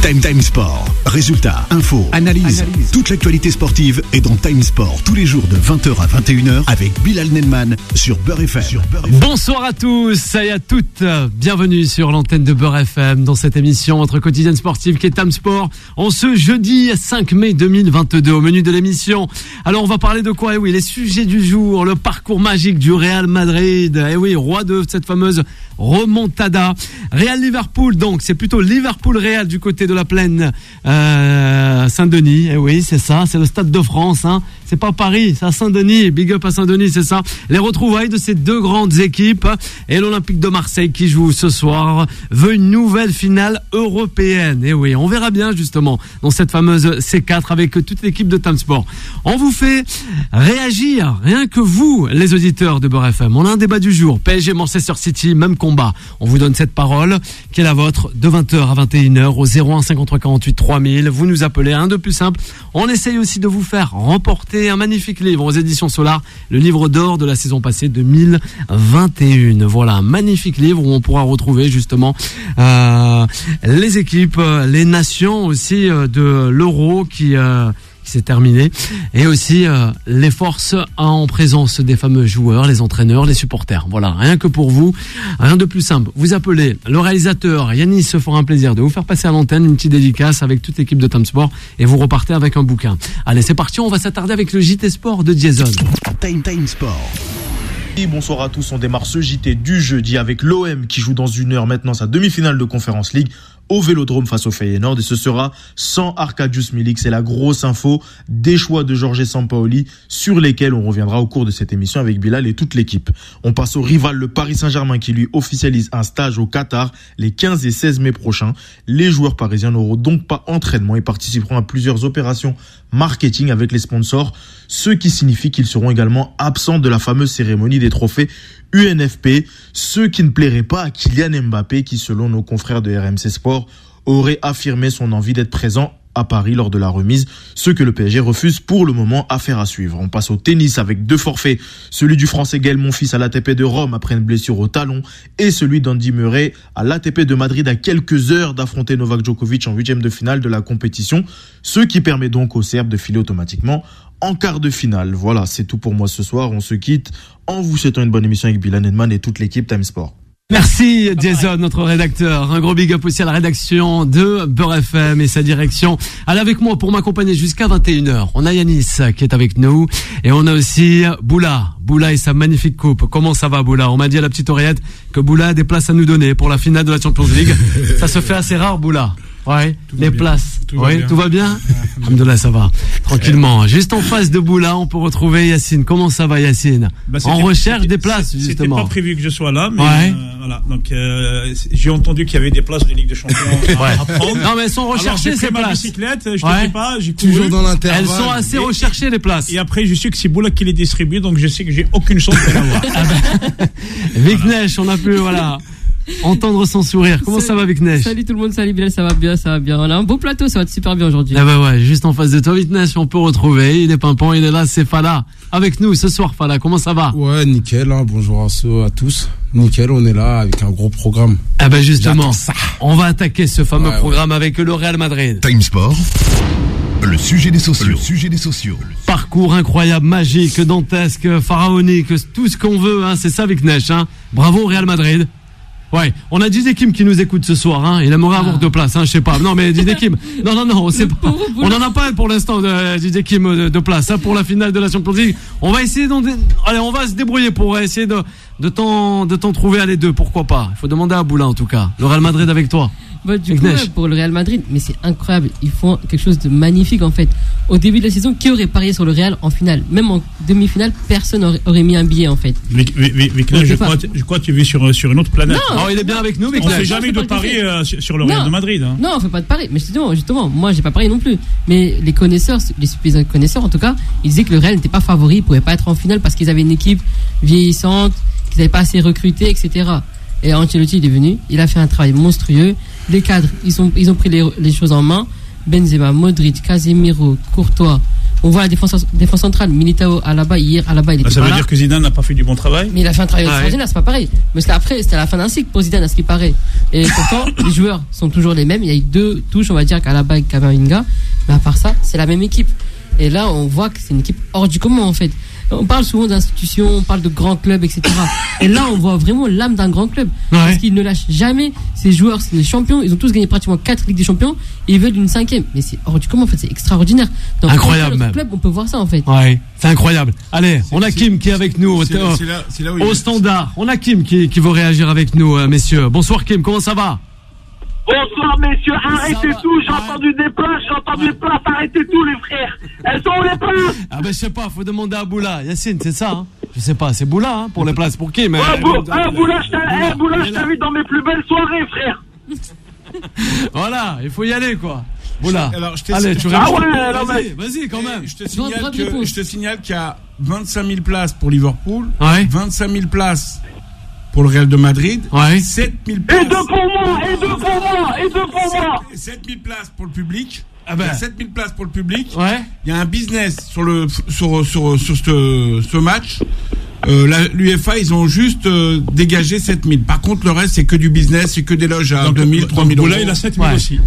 Time Sport. Résultats, infos, analyse. Toute l'actualité sportive est dans Time Sport tous les jours de 20h à 21h avec Bilal Nenman sur Beurre FM. Bonsoir à tous et à toutes. Bienvenue sur l'antenne de Beurre FM dans cette émission, votre quotidienne sportive qui est Time Sport. En ce jeudi 5 mai 2022, au menu de l'émission. Alors on va parler de quoi ? Eh oui, les sujets du jour, le parcours magique du Real Madrid. Eh oui, roi de cette fameuse remontada. Real Liverpool, donc c'est plutôt Liverpool Real du côté de la plaine Saint-Denis. Eh oui, c'est ça, c'est le Stade de France, hein. C'est pas Paris, c'est à Saint-Denis. Big up à Saint-Denis, c'est ça. Les retrouvailles de ces deux grandes équipes et l'Olympique de Marseille qui joue ce soir veut une nouvelle finale européenne. Et oui, on verra bien justement dans cette fameuse C4 avec toute l'équipe de Time Sport. On vous fait réagir, rien que vous, les auditeurs de Beurre FM. On a un débat du jour. PSG Manchester City, même combat. On vous donne cette parole qui est la vôtre de 20h à 21h au 01 53 48 3000. Vous nous appelez, un de plus simple. On essaye aussi de vous faire remporter un magnifique livre aux éditions Solar, le livre d'or de la saison passée 2021. Voilà, un magnifique livre où on pourra retrouver justement les équipes, les nations aussi de l'Euro qui s'est terminé, et aussi les forces en présence des fameux joueurs, les entraîneurs, les supporters. Voilà, rien que pour vous, rien de plus simple. Vous appelez le réalisateur Yannis, se fera un plaisir de vous faire passer à l'antenne une petite dédicace avec toute l'équipe de Time Sport et vous repartez avec un bouquin. Allez, c'est parti, on va s'attarder avec le JT Sport de Jason. Time Sport. Bonsoir à tous, on démarre ce JT du jeudi avec l'OM qui joue dans une heure maintenant sa demi-finale de Conference League au Vélodrome face au Feyenoord, et ce sera sans Arkadiusz Milik. C'est la grosse info des choix de Jorge Sampaoli sur lesquels on reviendra au cours de cette émission avec Bilal et toute l'équipe. On passe au rival, le Paris Saint-Germain, qui lui officialise un stage au Qatar les 15 et 16 mai prochains. Les joueurs parisiens n'auront donc pas entraînement et participeront à plusieurs opérations marketing avec les sponsors, ce qui signifie qu'ils seront également absents de la fameuse cérémonie des trophées UNFP, ce qui ne plairait pas à Kylian Mbappé qui, selon nos confrères de RMC Sport, aurait affirmé son envie d'être présent à Paris lors de la remise, ce que le PSG refuse pour le moment. Affaire à suivre. On passe au tennis avec deux forfaits, celui du français Gaël Monfils à l'ATP de Rome après une blessure au talon et celui d'Andy Murray à l'ATP de Madrid à quelques heures d'affronter Novak Djokovic en 8e de finale de la compétition, ce qui permet donc aux Serbes de filer automatiquement en quart de finale. Voilà, c'est tout pour moi ce soir. On se quitte en vous souhaitant une bonne émission avec Bilal Nenman et toute l'équipe Time Sport. Merci Jason, notre rédacteur. Un gros big up aussi à la rédaction de Beurre FM et sa direction. Allez avec moi pour m'accompagner jusqu'à 21h. On a Yanis qui est avec nous et on a aussi Boula et sa magnifique coupe. Comment ça va Boula ? On m'a dit à la petite oreillette que Boula a des places à nous donner pour la finale de la Champions League. Ça se fait assez rare Boula. Ouais, les places. Tout va bien. Alhamdoulilah, ça va. Tranquillement. Ouais. Juste en face de Boula, on peut retrouver Yacine. Comment ça va Yacine ? On recherche des places, justement. C'était pas prévu que je sois là, mais voilà. Donc j'ai entendu qu'il y avait des places de Ligue des Champions à prendre. Non, mais elles sont recherchées ces places. Bicyclette, je te dis pas, j'ai couru. Toujours dans l'intervalle. Elles sont assez recherchées les places. Et après, je sais que c'est Boula qui les distribue, donc je sais que j'ai aucune chance de l'avoir. Viknesh, on a pu entendre son sourire. Comment ça va Viknesh ? Salut tout le monde, salut Bilal, ça va bien. On a un beau plateau, ça va être super bien aujourd'hui. Ah bah ouais, juste en face de toi Viknesh, on peut retrouver, il est pimpant, il est là, c'est Fala. Avec nous ce soir Fala, comment ça va ? Ouais, nickel, bonjour à tous. Nickel, on est là avec un gros programme. Ah bah justement, on va attaquer ce fameux programme avec le Real Madrid. Time Sport. Le sujet des sociaux. Parcours incroyable, magique, dantesque, pharaonique, tout ce qu'on veut, c'est ça Viknesh. Bravo au Real Madrid. Ouais, on a Didekim qui nous écoute ce soir, il aimerait avoir deux places, je sais pas. Non mais Didekim, non, on sait pas. On en a pas pour l'instant de Didekim de place, pour la finale de la Champions League. On va essayer allez, on va se débrouiller pour essayer de t'en trouver à les deux, pourquoi pas. Il faut demander à Boula en tout cas. Le Real Madrid avec toi. Du coup, pour le Real Madrid, mais c'est incroyable, ils font quelque chose de magnifique en fait. Au début de la saison, qui aurait parié sur le Real en finale ? Même en demi-finale, personne aurait mis un billet en fait. Je crois que tu vis sur une autre planète. Non, il est bien avec nous, mais on ne fait jamais de paris sur le Real de Madrid. Non, on ne fait pas de paris. Mais justement, moi j'ai pas parié non plus. Mais les connaisseurs, les connaisseurs en tout cas, ils disaient que le Real n'était pas favori, ils ne pouvaient pas être en finale parce qu'ils avaient une équipe vieillissante, qu'ils n'avaient pas assez recruté, etc. Et Ancelotti, il est venu, il a fait un travail monstrueux. Les cadres, ils ont pris les choses en main. Benzema, Modric, Casemiro, Courtois, On voit la défense centrale. Militao, Alaba, hier, Alaba, il était Ça pas veut là. dire que Zidane n'a pas fait du bon travail. Mais il a fait un travail extraordinaire, c'est pas pareil. Parce qu'après, c'était à la fin d'un cycle pour Zidane, à ce qui paraît. Et pourtant, les joueurs sont toujours les mêmes. Il y a eu 2 touches, on va dire, qu'Alaba et Camavinga. Mais à part ça, c'est la même équipe. Et là, on voit que c'est une équipe hors du commun, en fait. On parle souvent d'institutions, on parle de grands clubs, etc. Et là, on voit vraiment l'âme d'un grand club. Parce qu'ils ne lâchent jamais. Ces joueurs, c'est des champions. Ils ont tous gagné pratiquement 4 Ligues des Champions. Et ils veulent une 5e. Mais c'est hors du commun, en fait. C'est extraordinaire. Dans incroyable, même. Club, on peut voir ça, en fait. Ouais, c'est incroyable. Allez, on a Kim qui est avec nous au standard. On a Kim qui veut réagir avec nous, messieurs. Bonsoir Kim, comment ça va? Bonsoir messieurs, arrêtez tout, j'ai entendu des places, arrêtez tout les frères. Elles sont où les places? Ah ben je sais pas, faut demander à Boula. Yacine, c'est ça hein? Je sais pas, c'est Boula hein, pour les places, pour qui? Mais Boula, je t'invite dans mes plus belles soirées frère. Voilà, il faut y aller quoi. Boula. Alors, allez, tu réponds. Vas-y quand même. Je te signale qu'il y a 25 000 places pour Liverpool, 25 000 places pour le Real de Madrid, 7 000 places. Et deux pour moi. 7 000 places pour le public. Ah ben. Il y a 7 000 places pour le public. Ouais. Il y a un business sur ce match. L'UEFA, ils ont juste dégagé 7 000. Par contre, le reste, c'est que du business, c'est que des loges à 2 000, 3 000 euros. Boula, il a 7 000 aussi.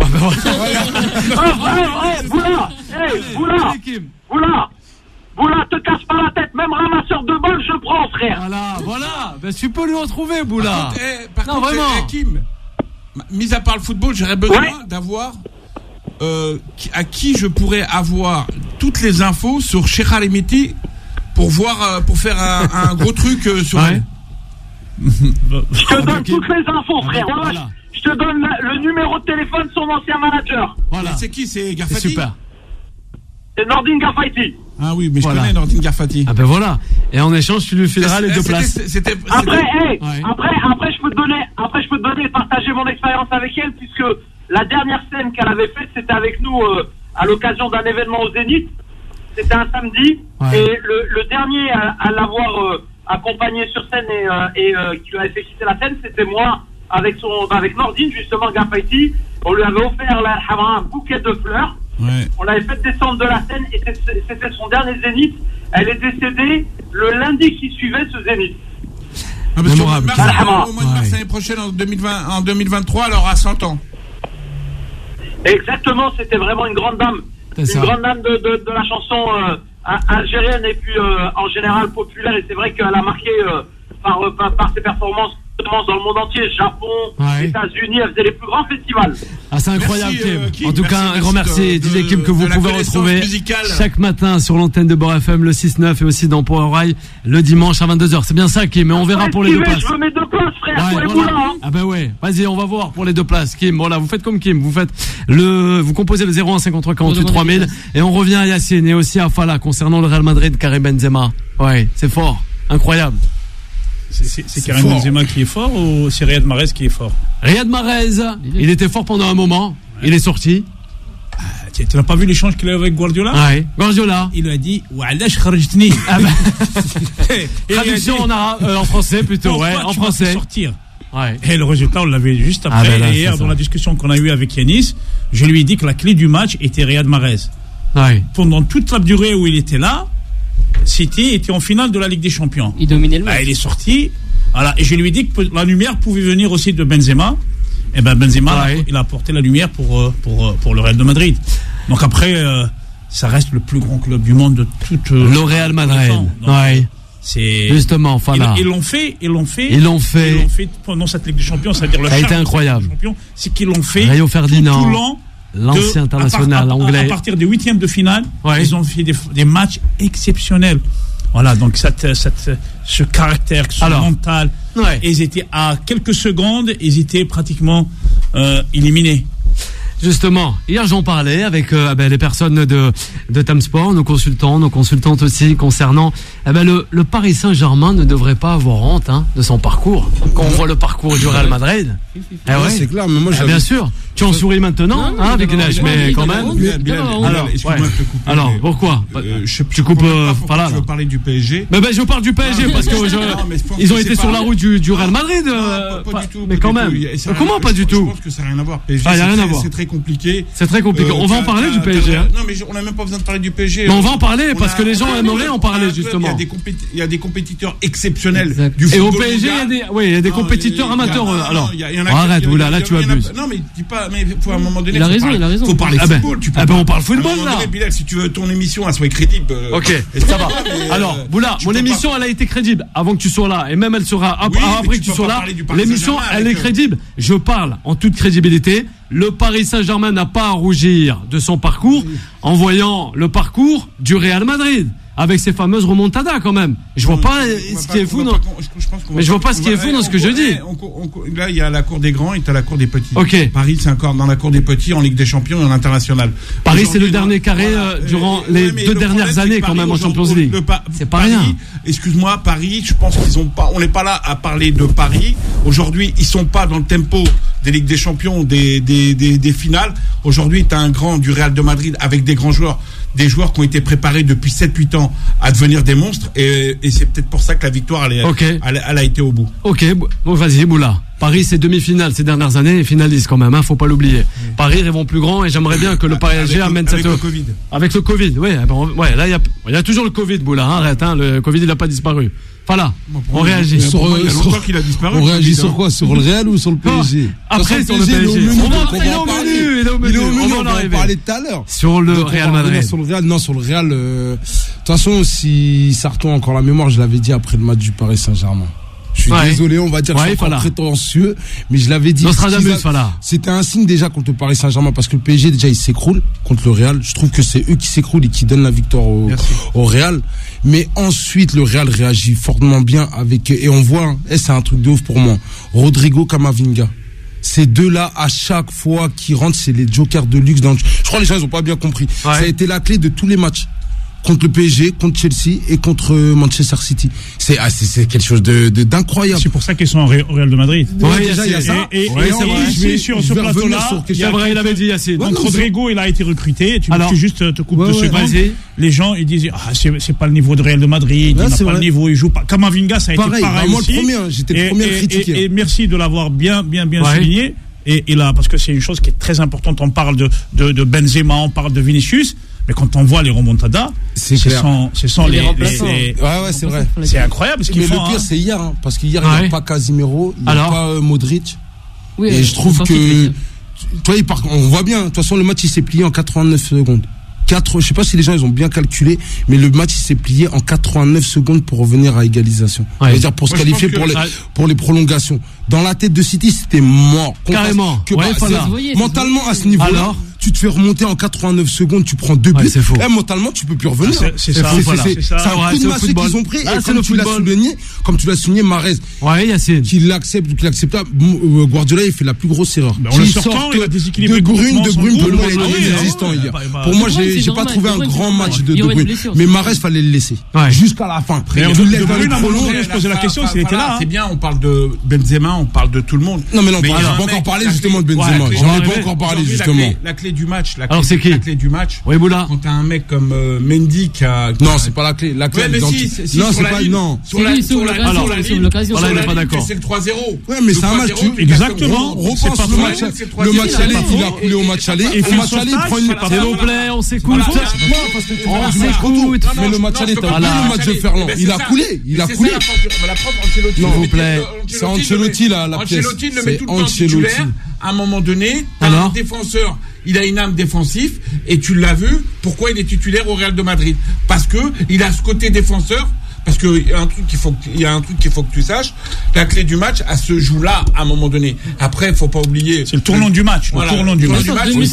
Boula, te casse pas la tête, même ramasseur de balles, je prends, frère. Voilà. Ben, tu peux lui retrouver, Boula. Par contre, vraiment. Kim, mis à part le football, j'aurais besoin d'avoir à qui je pourrais avoir toutes les infos sur Cheikh Alimiti pour faire un gros truc sur elle. Je te donne toutes les infos, frère. Voilà. Je te donne le numéro de téléphone de son ancien manager. Voilà. C'est qui? C'est Garfati? C'est super. C'est Nordin Garfati. Ah oui, mais je connais Nordin Garfati. Ah ben voilà. Et en échange, tu lui fileras les 2 places. Après, je peux te donner et partager mon expérience avec elle, puisque la dernière scène qu'elle avait faite, c'était avec nous à l'occasion d'un événement au Zénith. C'était un samedi. Et le dernier à l'avoir accompagné sur scène et qui lui avait fait quitter la scène, c'était moi avec Nordine, justement, Garfati. On lui avait offert un bouquet de fleurs. On l'avait fait descendre de la scène et c'était son dernier Zénith. Elle est décédée le lundi qui suivait ce Zénith. Au mois de mars l'année prochaine, en 2023, elle aura 100 ans. Exactement, c'était vraiment une grande dame. Une grande dame de la chanson algérienne et puis en général populaire. Et c'est vrai qu'elle a marqué par ses performances dans le monde entier, Japon, États-Unis, elle faisait les plus grands festivals. Ah, c'est incroyable, Kim. En tout cas, un grand merci, DJ Kim, que vous pouvez retrouver chaque matin sur l'antenne de Beurre FM le 6-9 et aussi dans Power Rail le dimanche à 22h. C'est bien ça, Kim, mais on verra pour les 2 places. Je veux mes 2 places, frère, pour les Boula, hein. Ah ben ouais, vas-y, on va voir pour les 2 places, Kim. Voilà, vous faites comme Kim, vous composez le 01 53 48 3000 et on revient à Yacine et aussi à Fala concernant le Real Madrid, Karim Benzema. Ouais, c'est fort, incroyable. C'est Karim Benzema qui est fort ou c'est Riyad Mahrez qui est fort? Riyad Mahrez, il était fort pendant un moment, il est sorti. Tu n'as pas vu l'échange qu'il a eu avec Guardiola? Ouais, Guardiola. Il lui a dit Wa'alash kharajtni. Traduction en français plutôt, en français. Sortir. Et le résultat, on l'avait juste après. Et hier, dans la discussion qu'on a eue avec Yanis, je lui ai dit que la clé du match était Riyad Mahrez. Pendant toute la durée où il était là, City était en finale de la Ligue des Champions. Il dominait le match. Il est sorti. Voilà. Et je lui ai dit que la lumière pouvait venir aussi de Benzema. Et Benzema, il a apporté la lumière pour le Real de Madrid. Donc après, ça reste le plus grand club du monde de toute le Real Madrid. C'est justement, voilà. Ils l'ont fait pendant cette Ligue des Champions, c'est-à-dire le ça a été incroyable. C'est qu'ils l'ont fait Rio Ferdinand, tout l'an. L'ancien international anglais. À partir des 8e de finale, ils ont fait des matchs exceptionnels. Voilà, donc ce caractère, ce mental, ils étaient à quelques secondes, ils étaient pratiquement éliminés. Justement, hier j'en parlais avec les personnes de Time Sport, nos consultantes aussi concernant le Paris Saint-Germain ne devrait pas avoir honte de son parcours. Quand on voit le parcours du Real Madrid, c'est clair, mais moi bien sûr. Tu en souris maintenant, avec Neige, mais quand même. Alors, pourquoi tu coupes voilà. Je veux parler du PSG. Mais je parle du PSG parce que ils ont été sur la route du Real Madrid. Pas du tout. Mais quand même. Comment pas du tout? Je pense que ça n'a rien à voir. PSG, rien à voir. C'est très compliqué. C'est très compliqué. On va en parler du PSG. Non, mais on n'a même pas besoin de parler du PSG. Mais on va en parler parce que les gens aimeraient en parler, justement. Il y a des compétiteurs exceptionnels du football. Et au PSG, il y a des compétiteurs amateurs. Alors, arrête, là, tu abuses. Non, mais dis pas, mais faut à un moment donné. Il a raison. Faut parler football. On parle football, là. Bilal, si tu veux ton émission, elle soit crédible. Ok, ça va. Alors, Boula, mon émission, elle a été crédible avant que tu sois là. Et même elle sera après que tu sois là. L'émission, elle est crédible. Je parle en toute crédibilité. Le Paris Saint-Germain n'a pas à rougir de son parcours en voyant le parcours du Real Madrid. Avec ces fameuses remontadas quand même. Je vois pas ce qui est fou dans. Mais je vois pas ce qui est fou dans ce que je dis. Là, il y a la cour des grands et tu as la cour des petits. Ok. Paris, c'est encore dans la cour des petits en Ligue des Champions et en international. Paris, c'est le dernier carré durant les 2 dernières années quand même en Champions League. C'est pas rien. Excuse-moi, Paris, je pense qu'ils ont pas. On n'est pas là à parler de Paris. Aujourd'hui, ils sont pas dans le tempo des Ligues des Champions, des finales. Aujourd'hui, tu as un grand du Real de Madrid avec des grands joueurs. Des joueurs qui ont été préparés depuis 7-8 ans à devenir des monstres et c'est peut-être pour ça que la victoire elle a été au bout. Ok, bon vas-y Boula. Paris c'est demi-finale ces dernières années et finaliste quand même, faut pas l'oublier. Paris rêvons plus grand et j'aimerais bien que le PSG amène cette... Avec le Covid. Avec le Covid, ouais, là il y a toujours le Covid Boula, arrête, le Covid il a pas disparu. Voilà, on réagit. Il y a longtemps qu'il a disparu. On réagit sur quoi? Sur le Real ou sur le PSG? Après, sur le PSG. On va en parler tout à l'heure. Sur le Real Madrid. Sur le Real. De toute façon, si ça retombe encore la mémoire, je l'avais dit après le match du Paris Saint-Germain. Je suis désolé, on va dire que je suis encore prétentieux, mais je l'avais dit. C'était un signe déjà contre le Paris Saint-Germain parce que le PSG déjà il s'écroule contre le Real. Je trouve que c'est eux qui s'écroulent et qui donnent la victoire au Real. Mais ensuite le Real réagit fortement bien et on voit, c'est un truc de ouf pour moi. Rodrigo Camavinga. Ces deux-là, à chaque fois qu'ils rentrent, c'est les jokers de luxe. Je crois que les gens ils ont pas bien compris. Ça a été la clé de tous les matchs. Contre le PSG, contre Chelsea et contre Manchester City. C'est quelque chose d'incroyable. C'est pour ça qu'ils sont au Real de Madrid. Ouais, déjà, il y a ça. Et je vais sur ce plateau-là. C'est vrai, il avait dit assez. Donc Rodrigo, il a été recruté. Tu juste te coupes 2 secondes. Les gens, ils disent, c'est pas le niveau de Real de Madrid. Il n'a pas le niveau, il joue pas. Camavinga, ça a été pareil moi, aussi. J'étais le premier à critiquer. Et merci de l'avoir bien souligné. Et là, parce que c'est une chose qui est très importante. On parle de Benzema, on parle de Vinicius. Mais quand on voit les remontadas, ce sont les ouais, c'est vrai. C'est incroyable ce qu'ils font. Mais le pire, c'est hier, parce qu'hier, il n'y a pas Casemiro, il n'y a pas Modric. Oui, et je trouve que, on voit bien, de toute façon, le match, il s'est plié en 89 secondes. Je sais pas si les gens ils ont bien calculé, mais le match il s'est plié en 89 secondes pour revenir à égalisation. C'est-à-dire pour se qualifier pour les prolongations. Dans la tête de City, c'était mort. Carrément. Mentalement à ce niveau-là. Tu te fais remonter en 89 secondes, tu prends 2 buts. Mentalement, tu peux plus revenir. C'est ça. C'est un coup de massue qu'ils ont pris. Et comme tu l'as souligné, Mahrez, qui l'accepte ou qui l'accepte pas, Guardiola, il fait la plus grosse erreur. En le sortant, il a déséquilibré. De Bruyne, pour moi, il est inexistant hier. Pour moi, j'ai pas trouvé un grand match de Bruyne. Mais Mahrez, fallait le laisser. Jusqu'à la fin. De Bruyne, à un moment donné, je posais la question s'il était là. C'est bien, on parle de Benzema, on parle de tout le monde. Non, mais non, on n'a pas encore parlé justement de Benzema. J'en ai pas encore parlé justement. La clé du match. Alors c'est qui? La clé du match. Oui, Boula. Quand t'as un mec comme Mendy qui a. Non, c'est pas la clé. La clé. Non, c'est pas. Non. Sur l'occasion. Voilà, il n'est pas d'accord. C'est le 3-0. Ouais, mais c'est un match. Exactement. Repense le match. Le match aller, il a coulé au match aller. Au match aller, il prend une. S'il vous plaît, on s'écoute. On s'écoute. Mais le match aller, t'as oublié le match de Ferland. Il a coulé. La preuve, Ancelotti. S'il vous plaît. C'est Ancelotti la pièce. Ancelotti le met tout le temps titulaire. À un moment donné, un défenseur, il a une âme défensive, et tu l'as vu, pourquoi il est titulaire au Real de Madrid? Parce que il a ce côté défenseur, parce que il y a un truc qu'il faut que tu saches, la clé du match, elle se joue là, à un moment donné. Après, faut pas oublier. C'est le tournant du match. Voilà, le tournant du match.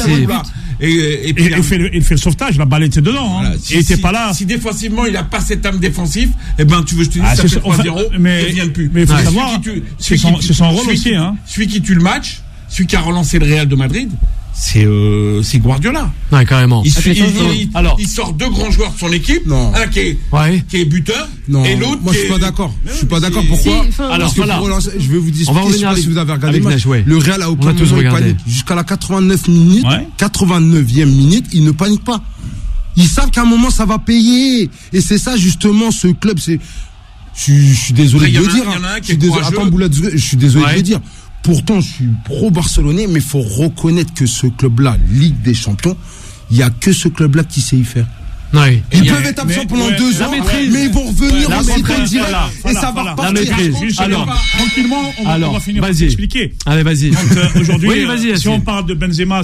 Et puis il fait le sauvetage, la balle était dedans. Voilà. Il était pas là. Si défensivement, il a pas cette âme défensive, eh ben, tu veux, je te dis, ça fait 3-0, il vient plus. Mais il faut savoir, c'est son rôle aussi, hein. Celui qui tue le match, celui qui a relancé le Real de Madrid, c'est Guardiola. Ouais, carrément. Il sort 2 grands joueurs de son équipe, un qui est buteur, et l'autre moi je suis pas d'accord. Je suis pas d'accord. Pourquoi? Alors pour relancer, je vais vous dire, je sais pas si vous avez regardé le match. Le Real a aucun moment il panique. Jusqu'à la 89e minute, il ne panique pas. Ils savent qu'à un moment ça va payer. Et c'est ça justement, ce club, c'est. Je suis désolé de le dire. Attends, Boula, je suis désolé de le dire. Pourtant, je suis pro-barcelonais, mais il faut reconnaître que ce club-là, Ligue des Champions, il n'y a que ce club-là qui sait y faire. Ouais. Ils peuvent être absents pendant 2 ans, mais ils vont revenir aussi direct et ça va repartir. Alors, tranquillement, on va finir par expliquer. Allez, vas-y. Aujourd'hui, si on parle de Benzema,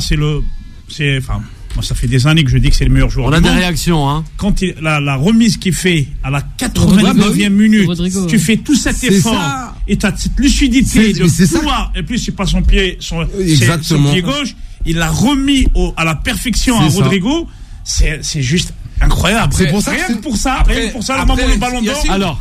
moi, ça fait des années que je dis que c'est le meilleur joueur du monde. On a des réactions, hein. Quand la remise qu'il fait à la 89e minute, tu fais tout cet effort et tu as cette lucidité de pouvoir, et plus il passe son pied gauche, il l'a remis à la perfection à Rodrigo. C'est juste incroyable. C'est pour ça rien que pour ça, le ballon d'or. Alors,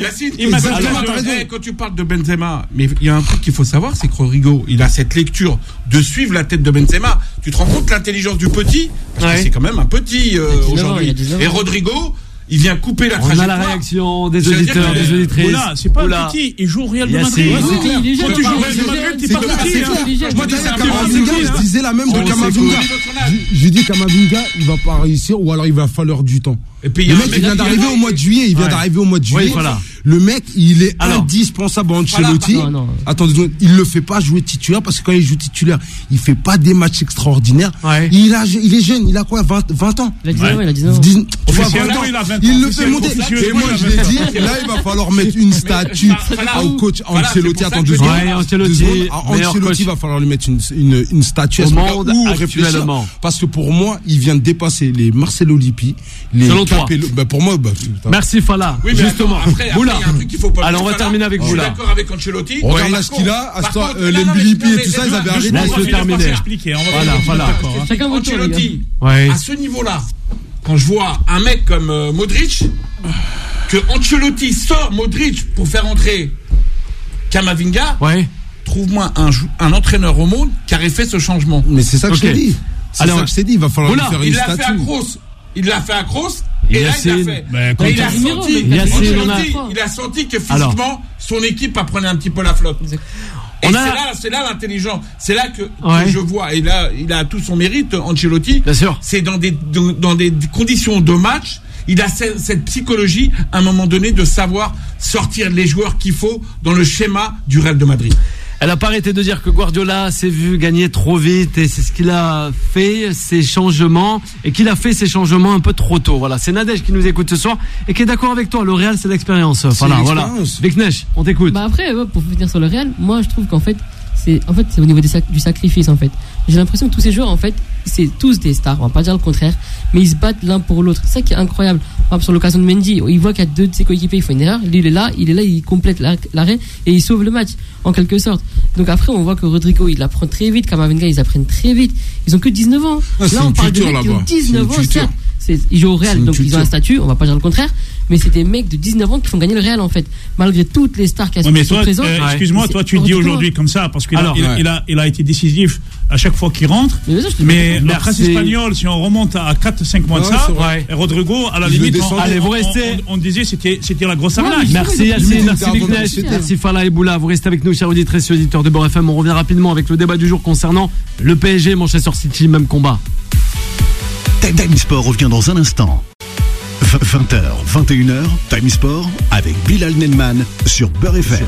quand tu parles de Benzema, mais il y a un truc qu'il faut savoir, c'est que Rodrigo, il a cette lecture de suivre la tête de Benzema. Tu te rends compte de l'intelligence du petit, parce que c'est quand même un petit aujourd'hui. Et Rodrigo, il vient couper la trajectoire. On a la réaction des auditeurs, des auditrices. Voilà, c'est pas un petit. Il joue au Real de Madrid. Quand tu joues au Real de Madrid, t'es pas petit. Moi, je disais la même de Camavinga. J'ai dit Camavinga, il va pas réussir, ou alors il va falloir du temps. Le mec, il vient d'arriver au mois de juillet. Le mec, il est indispensable à Ancelotti. Attendez, il le fait pas jouer titulaire parce que quand il joue titulaire, il fait pas des matchs extraordinaires. Il est jeune, il a quoi, 20 ans? Il a 19 ans. Il le fait monter. Et moi, je l'ai dit, là, il va falloir mettre une statue au coach Ancelotti. Attends 2 secondes. Ancelotti va falloir lui mettre une statue ou réfléchir. Parce que pour moi, il vient de dépasser les Marcelo Lippi, les Capello. Pour moi, merci Fala. Justement. Boula. Alors on va terminer avec Boula. Je suis d'accord avec Ancelotti. Regarde là ce qu'il a. Les Lippi et tout ça, ils avaient arrêté. Laisse-le terminer. Voilà. Ancelotti, à ce niveau-là, quand je vois un mec comme Modric, que Ancelotti sort Modric pour faire entrer Camavinga, trouve-moi un entraîneur au monde qui aurait fait ce changement. Mais c'est ça que je t'ai dit. Il va falloir lui faire une statue. Il l'a fait à Kroos. Et là, il l'a fait. Il a senti que physiquement, son équipe apprenait un petit peu la flotte. Et c'est là l'intelligence. C'est là que je vois. Et là, il a tout son mérite, Ancelotti. Bien sûr. C'est dans des conditions de match. Il a cette psychologie, à un moment donné, de savoir sortir les joueurs qu'il faut dans le schéma du Real de Madrid. Elle a pas arrêté de dire que Guardiola s'est vu gagner trop vite et c'est ce qu'il a fait, ces changements, et qu'il a fait ces changements un peu trop tôt. Voilà, c'est Nadège qui nous écoute ce soir et qui est d'accord avec toi. Le Real, c'est l'expérience. Voilà. Viknesh, on t'écoute. Après, pour finir sur le Real, moi je trouve qu'en fait, c'est au niveau du sacrifice en fait. J'ai l'impression que tous ces joueurs en fait, c'est tous des stars, on va pas dire le contraire, mais ils se battent l'un pour l'autre. C'est ça qui est incroyable. Par exemple, sur l'occasion de Mendy, il voit qu'il y a 2 de ses coéquipiers, il faut une erreur, lui il est là, il complète l'arrêt et il sauve le match en quelque sorte. Donc après on voit que Rodrigo il apprend très vite, Camavinga ils apprennent très vite. Ils ont que 19 ans. Là on parle de mecs qui ont 19 ans, certes. Ils jouent au Real, donc ils ont un statut, on va pas dire le contraire, mais c'est des mecs de 19 ans qui font gagner le Real en fait, malgré toutes les stars qui sont présentes. Excuse-moi, toi tu dis aujourd'hui comme ça parce qu'il a été décisif à chaque fois qu'il rentre, mais la presse espagnole, si on remonte à 4-5 mois de ça, Rodrigo à la limite on disait c'était la grosse arnaque. Merci Yassine, merci Viknesh, merci Fala et Boula. Vous restez avec nous, chers auditrices et auditeurs de Beurre FM. On revient rapidement avec le débat du jour concernant le PSG, Manchester City, même combat. Time Sport revient dans un instant. 20h, 21h, Time Sport avec Bilal Nenman sur Beurre FM.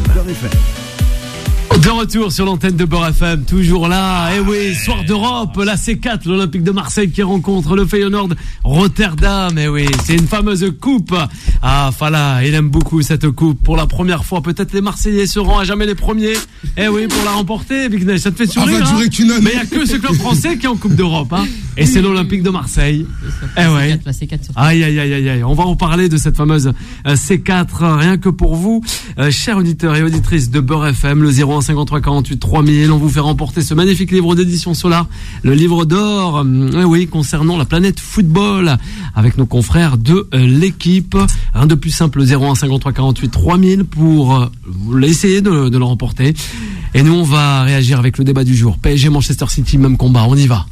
De retour sur l'antenne de Beurre FM, toujours là, soir d'Europe, la C4, l'Olympique de Marseille qui rencontre le Feyenoord Rotterdam, c'est une fameuse coupe. Ah, Fala, il aime beaucoup cette coupe. Pour la première fois, peut-être les Marseillais seront à jamais les premiers. Pour la remporter, Vignesh, ça te fait sourire, hein. Mais il n'y a que ce club français qui est en Coupe d'Europe, hein. Et c'est l'Olympique de Marseille. La C4 Aïe. On va en parler de cette fameuse C4, rien que pour vous, chers auditeurs et auditrices de Beurre FM, le 0153 48 3000. On vous fait remporter ce magnifique livre d'édition Solar, le livre d'or, concernant la planète football, avec nos confrères de l'équipe. Rien de plus simple, 0153 48 3000 pour essayer de le remporter. Et nous, on va réagir avec le débat du jour. PSG, Manchester City, même combat. On y va.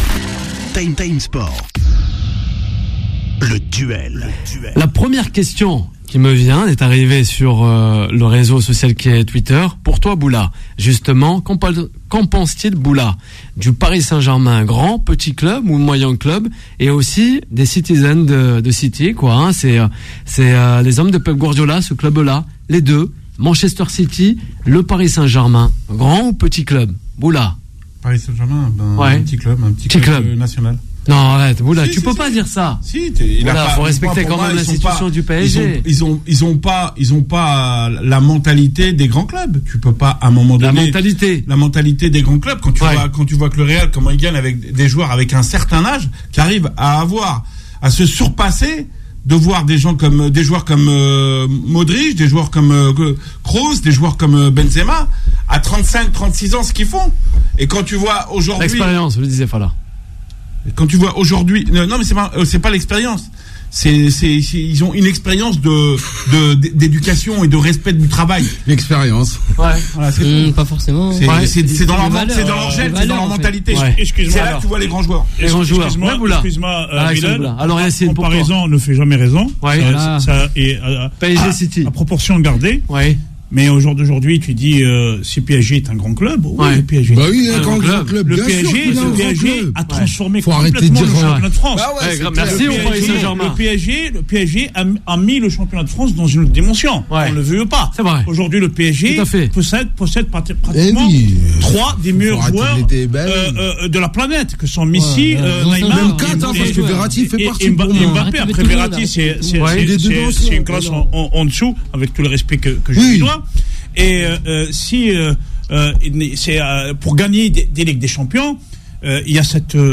Time Sport. Le duel. La première question qui me vient est arrivée sur le réseau social qui est Twitter. Pour toi, Boula, justement, qu'en pense-t-il, Boula, du Paris Saint-Germain, grand, petit club ou moyen club, et aussi des citizens de City, quoi, hein, c'est les hommes de Pep Guardiola, ce club-là, les deux. Manchester City, le Paris Saint-Germain, grand ou petit club? Boula. Paris Saint-Germain, un petit club national. Non, arrête, Boula, tu peux pas dire ça. Si, faut respecter quand même l'institution du PSG. Ils ont pas la mentalité des grands clubs. Tu peux pas, à un moment donné. La mentalité des grands clubs. Quand tu vois que le Real, comment il gagne avec des joueurs avec un certain âge, qui arrivent à se surpasser, de voir des joueurs comme Modric, des joueurs comme Kroos, des joueurs comme Benzema, à 35, 36 ans, ce qu'ils font. Et quand tu vois aujourd'hui. L'expérience, le disait Fala. Quand tu vois aujourd'hui, non mais c'est pas l'expérience. Ils ont une expérience d'éducation et de respect du travail. L'expérience. Ouais. Voilà, pas forcément. C'est dans leur gène, c'est dans leur mentalité. Ouais. C'est là que tu vois les grands joueurs. Excuse-moi, alors Yacine, comparaison ne fait jamais raison. Ouais. PSG City. À proportion gardée. Ouais. Mais au jour d'aujourd'hui, tu dis si PSG est un grand club, le PSG. Bah oui, un grand club. Le PSG a transformé complètement le championnat de France. Merci au Paris Saint-Germain. Le PSG a mis le championnat de France dans une autre dimension. On ne le veut pas. C'est vrai. Aujourd'hui, le PSG possède pratiquement 3 des meilleurs joueurs de la planète, que sont Messi, Neymar, même 4, parce que Verratti fait partie pour moi. Mbappé. Après Verratti, c'est une classe en dessous, avec tout le respect que je lui dois. Et c'est pour gagner des Ligues des Champions, il y a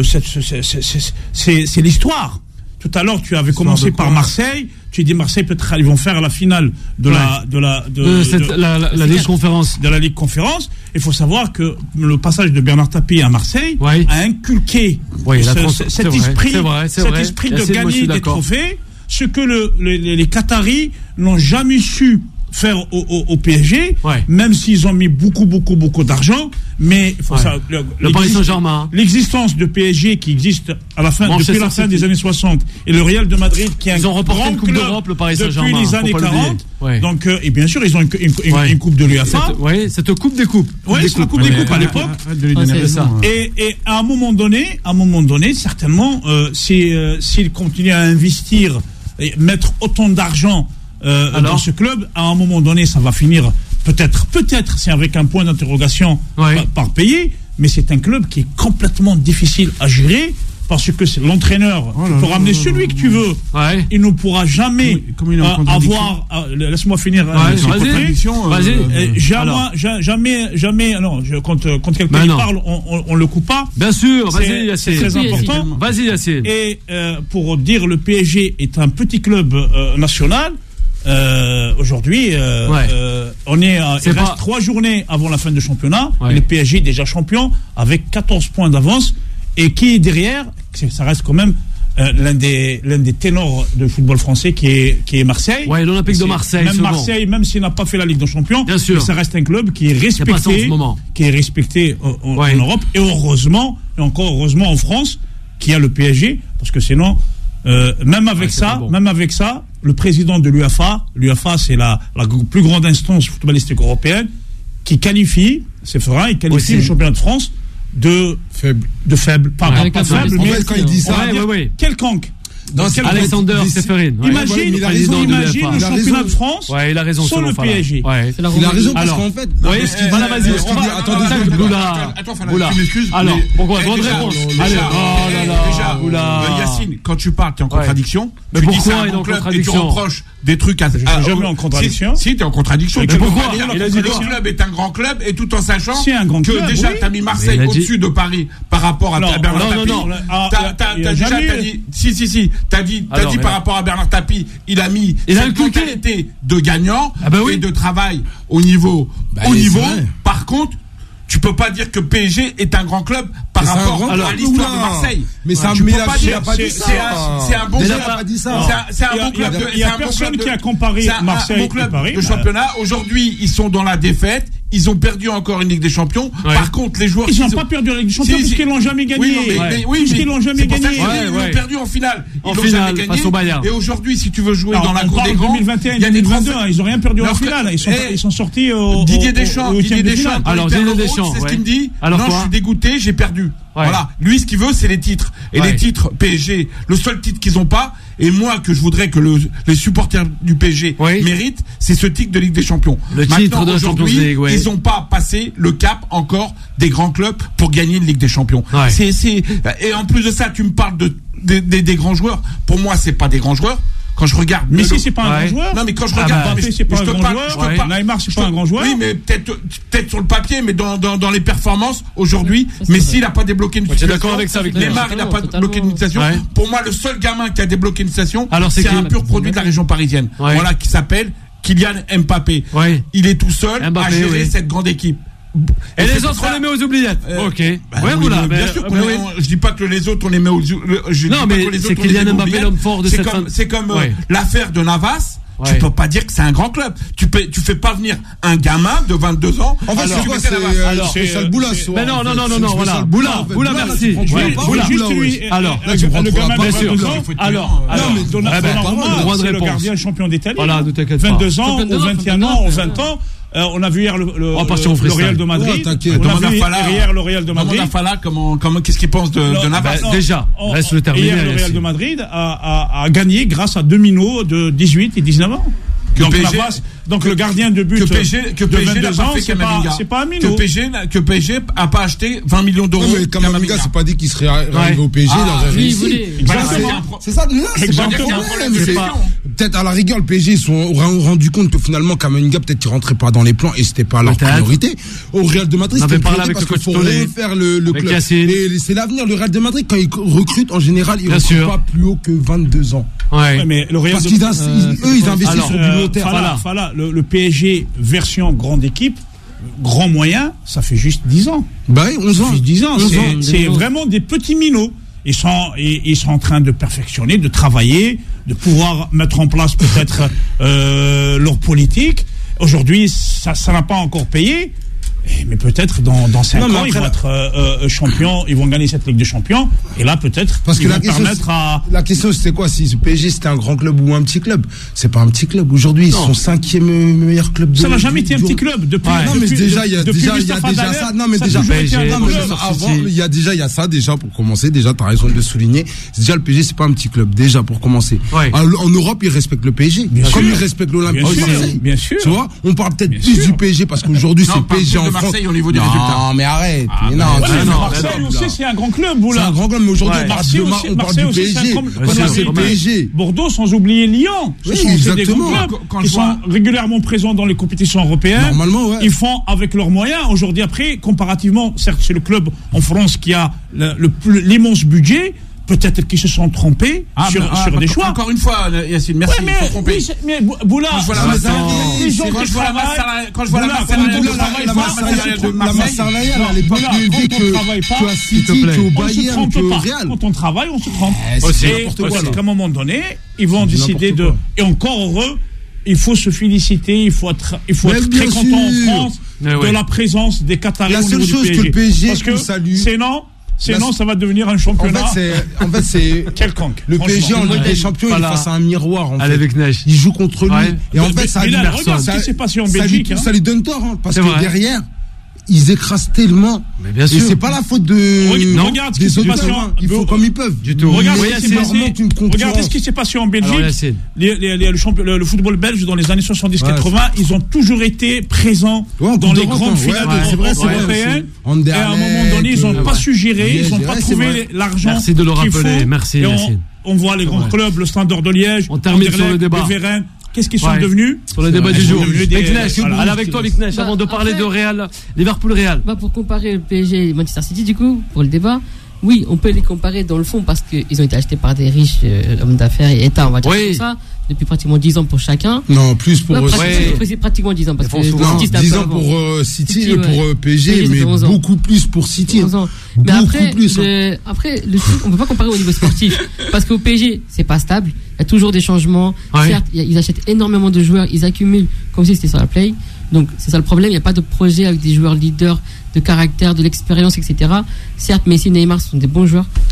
c'est l'histoire. Tout à l'heure, tu avais commencé par Marseille. Tu dis Marseille, peut-être ils vont faire la finale de la Ligue Conférence. De la Ligue Conférence. Il faut savoir que le passage de Bernard Tapie à Marseille a inculqué cet esprit de gagner des trophées, ce que les Qataris n'ont jamais su faire au PSG, même s'ils ont mis beaucoup d'argent, mais il faut le Paris Saint-Germain, l'existence de PSG qui existe depuis la fin des années 60 et le Real de Madrid qui est un grand Coupe d'Europe, le Paris Saint-Germain, depuis les années 40. Donc et bien sûr ils ont une coupe de l'UEFA. Cette coupe des coupes. C'est la coupe des coupes à l'époque. Et à un moment donné, certainement, s'ils continuent à investir et mettre autant d'argent dans ce club, à un moment donné, ça va finir peut-être, c'est avec un point d'interrogation par pays, mais c'est un club qui est complètement difficile à gérer parce que c'est l'entraîneur. Tu peux ramener celui que tu veux, il ne pourra jamais avoir. Laisse-moi finir. Jamais. Non, quand quelqu'un parle, on le coupe pas. Bien sûr, vas-y, Yacine. C'est très important. Vas-y, Yacine. Et pour dire, le PSG est un petit club national. Aujourd'hui, il reste 3 journées avant la fin du championnat. Et le PSG est déjà champion avec 14 points d'avance. Et qui est derrière? Ça reste quand même l'un des ténors de football français qui est Marseille. L'Olympique de Marseille. Même Marseille, même s'il n'a pas fait la Ligue des Champions, bien sûr, mais ça reste un club qui est respecté, en Europe, et heureusement, et encore heureusement en France, qui a le PSG, parce que sinon, même avec ça, le président de l'UEFA, c'est la plus grande instance footballistique européenne, qui qualifie, il qualifie le championnat de France de faible, pas faible, mais quand il dit ça, quelconque. Alexander Seferin. Imagine le championnat de France sans le PSG. Il a raison parce qu'en fait. Attends, tu m'excuses. Alors, pourquoi? Bonne réponse. Allez, Yacine, quand tu parles, tu es en contradiction. Mais pourquoi il est en contradiction? Tu reproches des trucs à. Je suis jamais en contradiction. Si, tu es en contradiction. Mais pourquoi? Le club est un grand club et tout en sachant que déjà tu as mis Marseille au-dessus de Paris par rapport à Bernard Tapie. Non. T'as dit. Si. T'as dit par rapport à Bernard Tapie, il a mis cette mentalité de gagnant et de travail au niveau. Par contre, tu peux pas dire que PSG est un grand club par rapport à l'histoire de Marseille. Mais ça, tu peux pas dire. C'est un bon club. C'est un bon club. Il y a personne qui a comparé Marseille et Paris. Le championnat aujourd'hui, ils sont dans la défaite. Ils ont perdu encore une Ligue des Champions. Par contre, les joueurs. Ils n'ont pas perdu la Ligue des Champions puisqu'ils l'ont jamais gagné. Puisqu'ils l'ont jamais gagné. Ils l'ont perdu en finale. En finale, face au Bayern. Et aujourd'hui, si tu veux jouer dans la cour des grands, 2021 et 2022, ils n'ont rien perdu en finale. Ils sont sortis au. Didier Deschamps. Alors, Didier Deschamps. C'est ce qu'il me dit. Non, je suis dégoûté, j'ai perdu. Voilà. Lui, ce qu'il veut, c'est les titres. Et les titres PSG, le seul titre qu'ils n'ont pas, Et moi, que je voudrais que les supporters du PSG méritent, c'est ce titre de Ligue des Champions. Le titre de Champions League, ils n'ont pas passé le cap encore des grands clubs pour gagner une Ligue des Champions. Et en plus de ça, tu me parles des grands joueurs. Pour moi, c'est pas des grands joueurs. Quand je regarde. Messi, c'est pas un grand joueur. Non, mais quand je regarde. Mbappé, c'est pas un grand joueur. Neymar, c'est pas un grand joueur. Oui, mais peut-être sur le papier, mais dans les performances, aujourd'hui, Messi, il n'a pas débloqué une situation. Je suis d'accord avec ça, avec Neymar, il n'a pas débloqué une situation. Pour moi, le seul gamin qui a débloqué une situation, c'est un pur produit de la région parisienne. Voilà, qui s'appelle Kylian Mbappé. Il est tout seul à gérer cette grande équipe. Et les autres, on les met aux oubliettes. Ok. Bien sûr je dis pas que les autres, on les met aux oubliettes. Non, mais c'est Kylian Mbappé l'homme fort de cette fin. C'est comme l'affaire de Navas. Tu peux pas dire que c'est un grand club. Tu fais pas venir un gamin de 22 ans. En fait, c'est quoi? C'est ça le Boula. Mais non, voilà. Boula, merci. Alors, le gamin de 22 ans. Alors, c'est le gardien champion d'Italie. 22 ans, ou 21 ans, ou 20 ans. On a vu hier le Real de Madrid. On a vu hier le Real de Madrid. Qu'est-ce qu'il pense de Navas? Déjà, laisse le terminer. Hier, le Real de Madrid a gagné grâce à deux minots de 18 et 19 ans. Donc le gardien de but de 22 ans, c'est pas un minot. Que PSG a pas acheté 20 millions d'euros. Mais Kamavinga, c'est pas dit qu'il serait arrivé au PSG dans un récit. C'est ça, c'est pas un problème. Peut-être à la rigueur, le PSG, ils se sont rendu compte que finalement, Kamavinga, peut-être qu'il rentrait pas dans les plans et c'était pas leur priorité. Au Real de Madrid, c'était parlé avec le coach Tolé, faire le club. Et c'est l'avenir. Le Real de Madrid, quand ils recrutent, en général, ils recrutent pas plus haut que 22 ans. Mais le Real parce qu'ils investissent sur du long terme. Voilà, le PSG version grande équipe, grand moyen, ça fait juste 10 ans. 11 ans. 10 ans. C'est vraiment des petits minots. Ils sont en train de perfectionner, de travailler, de pouvoir mettre en place peut-être leur politique. Aujourd'hui, ça n'a pas encore payé. Mais peut-être dans 5 ans, ils vont être champions, ils vont gagner cette Ligue des Champions. Et là, peut-être, parce que la question, c'était quoi? Si ce PSG, c'était un grand club ou un petit club? C'est pas un petit club. Aujourd'hui, ils sont 5e meilleur club de. Ça n'a jamais été un petit club. Depuis. Non, mais déjà, il y a déjà ça. Non, mais déjà, avant, il y a ça, déjà, pour commencer. Déjà, t'as raison de le souligner. Déjà, le PSG, c'est pas un petit club. Déjà, pour commencer. En Europe, ils respectent le PSG. Comme ils respectent l'Olympique Marseille. Bien sûr. Tu vois? On parle peut-être plus du PSG parce qu'aujourd'hui, c'est PSG en Marseille au niveau des résultats. Non, mais arrête. Marseille aussi, c'est un grand club. C'est un grand club, mais aujourd'hui, on parle du PSG. C'est le PSG. Bordeaux, sans oublier Lyon. Ce sont des grands clubs qui sont régulièrement présents dans les compétitions européennes. Normalement, ouais. Ils font avec leurs moyens. Aujourd'hui, après, comparativement, certes, c'est le club en France qui a l'immense budget. Peut-être qu'ils se sont trompés sur des choix. Encore une fois, Yacine, merci. Mais Boula, quand je vois la masse salariale, elle est pas plus élevée que à City, qu'au Bayern, qu'au Real. Quand on travaille, on se trompe. Parce qu'à un moment donné, ils vont décider et encore heureux, il faut se féliciter, il faut être très content en France de la présence des Qataris au niveau du PSG. La seule chose que le PSG salue, sinon, ça va devenir un championnat. En fait, c'est quelconque. Le PSG en Ligue des Champions, il est face à un miroir. En fait. Avec Neige. Il joue contre lui. Et en fait, ça lui donne tort, parce que derrière, ils écrasent tellement. Mais bien sûr. Et c'est pas la faute regarde des autres. Ils font comme ils peuvent. Du tout. Regardez ce qui s'est passé en Belgique. Le football belge dans les années 70-80, ils ont toujours été présents dans les grandes finales européennes. Et à un moment donné, ils n'ont pas su gérer, ils n'ont pas trouvé l'argent. Merci de le rappeler. Merci. On voit les grands clubs, le Standard de Liège, on termine sur le débat. Qu'est-ce qu'ils sont devenus? Sur le débat du jour. Allez avec toi, Viknesh, avant de parler de Real, Liverpool-Real. Pour comparer le PSG et Manchester City, du coup, pour le débat, oui, on peut les comparer dans le fond parce qu'ils ont été achetés par des riches hommes d'affaires et États, on va dire comme ça, depuis pratiquement 10 ans pour chacun. Non, plus pour c'est pratiquement 10 ans parce que 10 ans pour City et pour PSG, mais beaucoup plus pour City. Mais après, le truc, on peut pas comparer au niveau sportif parce qu'au PSG, c'est pas stable. Il y a toujours des changements. Certes, ils achètent énormément de joueurs, ils accumulent comme si c'était sur la play. Donc c'est ça le problème. Il n'y a pas de projet avec des joueurs leaders, de caractère, de l'expérience, etc. Certes, Messi, Neymar sont des bons joueurs,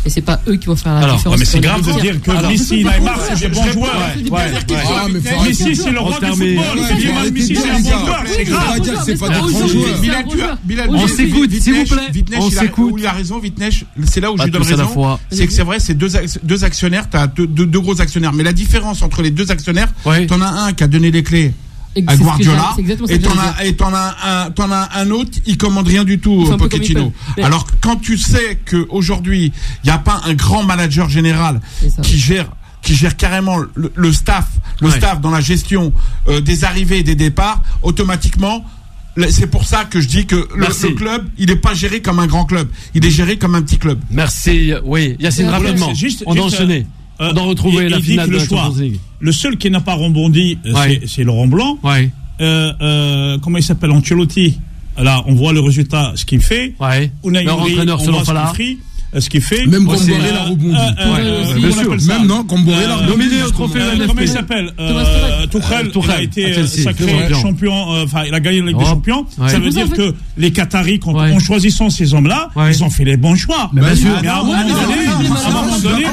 et c'est pas eux qui vont faire la différence. Mais c'est grave de dire que Messi, Neymar, c'est des bons joueurs. Messi, c'est le roi du football. Messi, c'est un bon joueur. C'est grave. C'est pas des grands joueurs. Bilal, on s'écoute, s'il vous plaît. On s'écoute. Il a raison, Vitnesh. C'est là où je lui donne raison. C'est que c'est vrai, c'est deux actionnaires. T'as deux gros actionnaires. Mais la différence entre les deux actionnaires, t'en as un qui a donné les clés à Guardiola, et t'en as un autre, il commande rien du tout, Pochettino. Alors quand tu sais que aujourd'hui il y a pas un grand manager général qui gère carrément le staff dans la gestion des arrivées et des départs, automatiquement c'est pour ça que je dis que le club, il n'est pas géré comme un grand club, il est géré comme un petit club. Merci. Oui, Yacine, rapidement. On doit enchaîner. On doit retrouver la finale de la Champions League. Le seul qui n'a pas rebondi, c'est Laurent Blanc. Ouais. Comment il s'appelle, Ancelotti. Là, on voit le résultat, ce qu'il fait. Ouais. Leur entraîneur, selon Fala. Ce qu'il fait. Même Comboré l'a rebondi. Bien sûr. Même non, Comboré l'a rebondi. Nominé au trophée LFP. Comment il s'appelle Tuchel. Il a été sacré champion. Enfin, il a gagné la Ligue des Champions. Ça veut dire que les Qataris, en choisissant ces hommes-là, ils ont fait les bons choix. Bien sûr. Mais à un moment donné,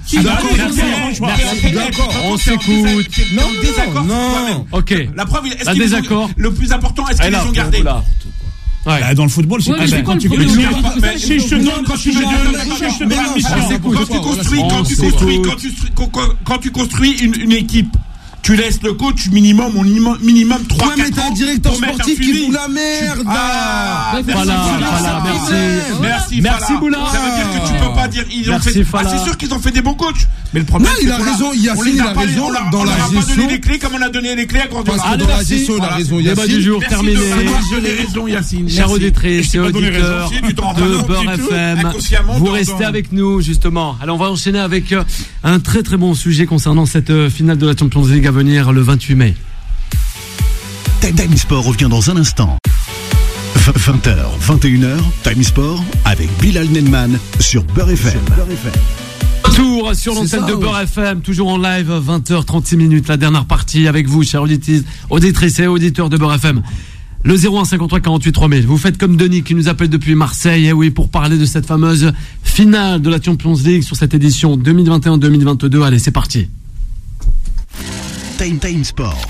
on s'écoute. Non. Ok. La preuve, le plus important, est-ce qu'ils les ont gardés? Ouais. Dans le football, c'est quand tu gagnes. Si je te donne, quand tu construis une équipe, tu laisses le coach minimum 3-4 ans. Mais t'as un directeur sportif qui fout la merde. Merci Boula. Ça veut dire que tu peux pas dire ils ont fait. C'est sûr qu'ils ont fait des bons coachs. Mais le problème, il a raison. Yacine, il a raison dans la gestion. On n'a pas donné les clés comme on a donné les clés à Guardiola. Parce que dans la gestion, il a raison. Débat du jour terminé. J'ai raison, Yacine. Chers auditrices et auditeurs de Beurre FM, vous restez avec nous justement. Alors on va enchaîner avec un très très bon sujet concernant cette finale de la Champions League à venir le 28 mai. Time Sport revient dans un instant. 20h, 21h, Time Sport avec Bilal Nenman sur Beurre FM. Tour sur l'antenne de Beurre FM, toujours en live, 20h36, la dernière partie avec vous, chers auditrices et auditeurs de Beurre FM. Le 01 53 48 3000. Vous faites comme Denis qui nous appelle depuis Marseille, pour parler de cette fameuse finale de la Champions League sur cette édition 2021-2022. Allez, c'est parti. Time Sport.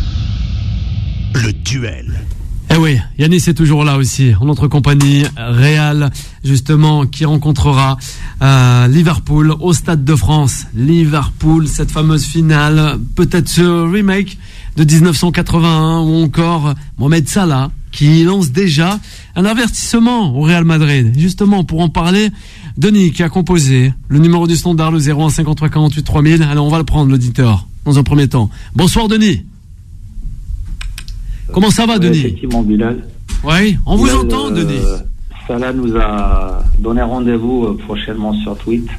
Le duel. Yanis est toujours là aussi, en notre compagnie. Real, justement, qui rencontrera Liverpool au Stade de France. Liverpool, cette fameuse finale, peut-être ce remake de 1981, ou encore Mohamed Salah, qui lance déjà un avertissement au Real Madrid. Justement, pour en parler, Denis, qui a composé le numéro du standard, le 01 53 48 3000. Alors, on va le prendre, l'auditeur, dans un premier temps. Bonsoir, Denis. Comment ça va, Denis? Effectivement, Bilal. Oui, on vous entend, Denis. Salah nous a donné rendez-vous prochainement sur Twitter.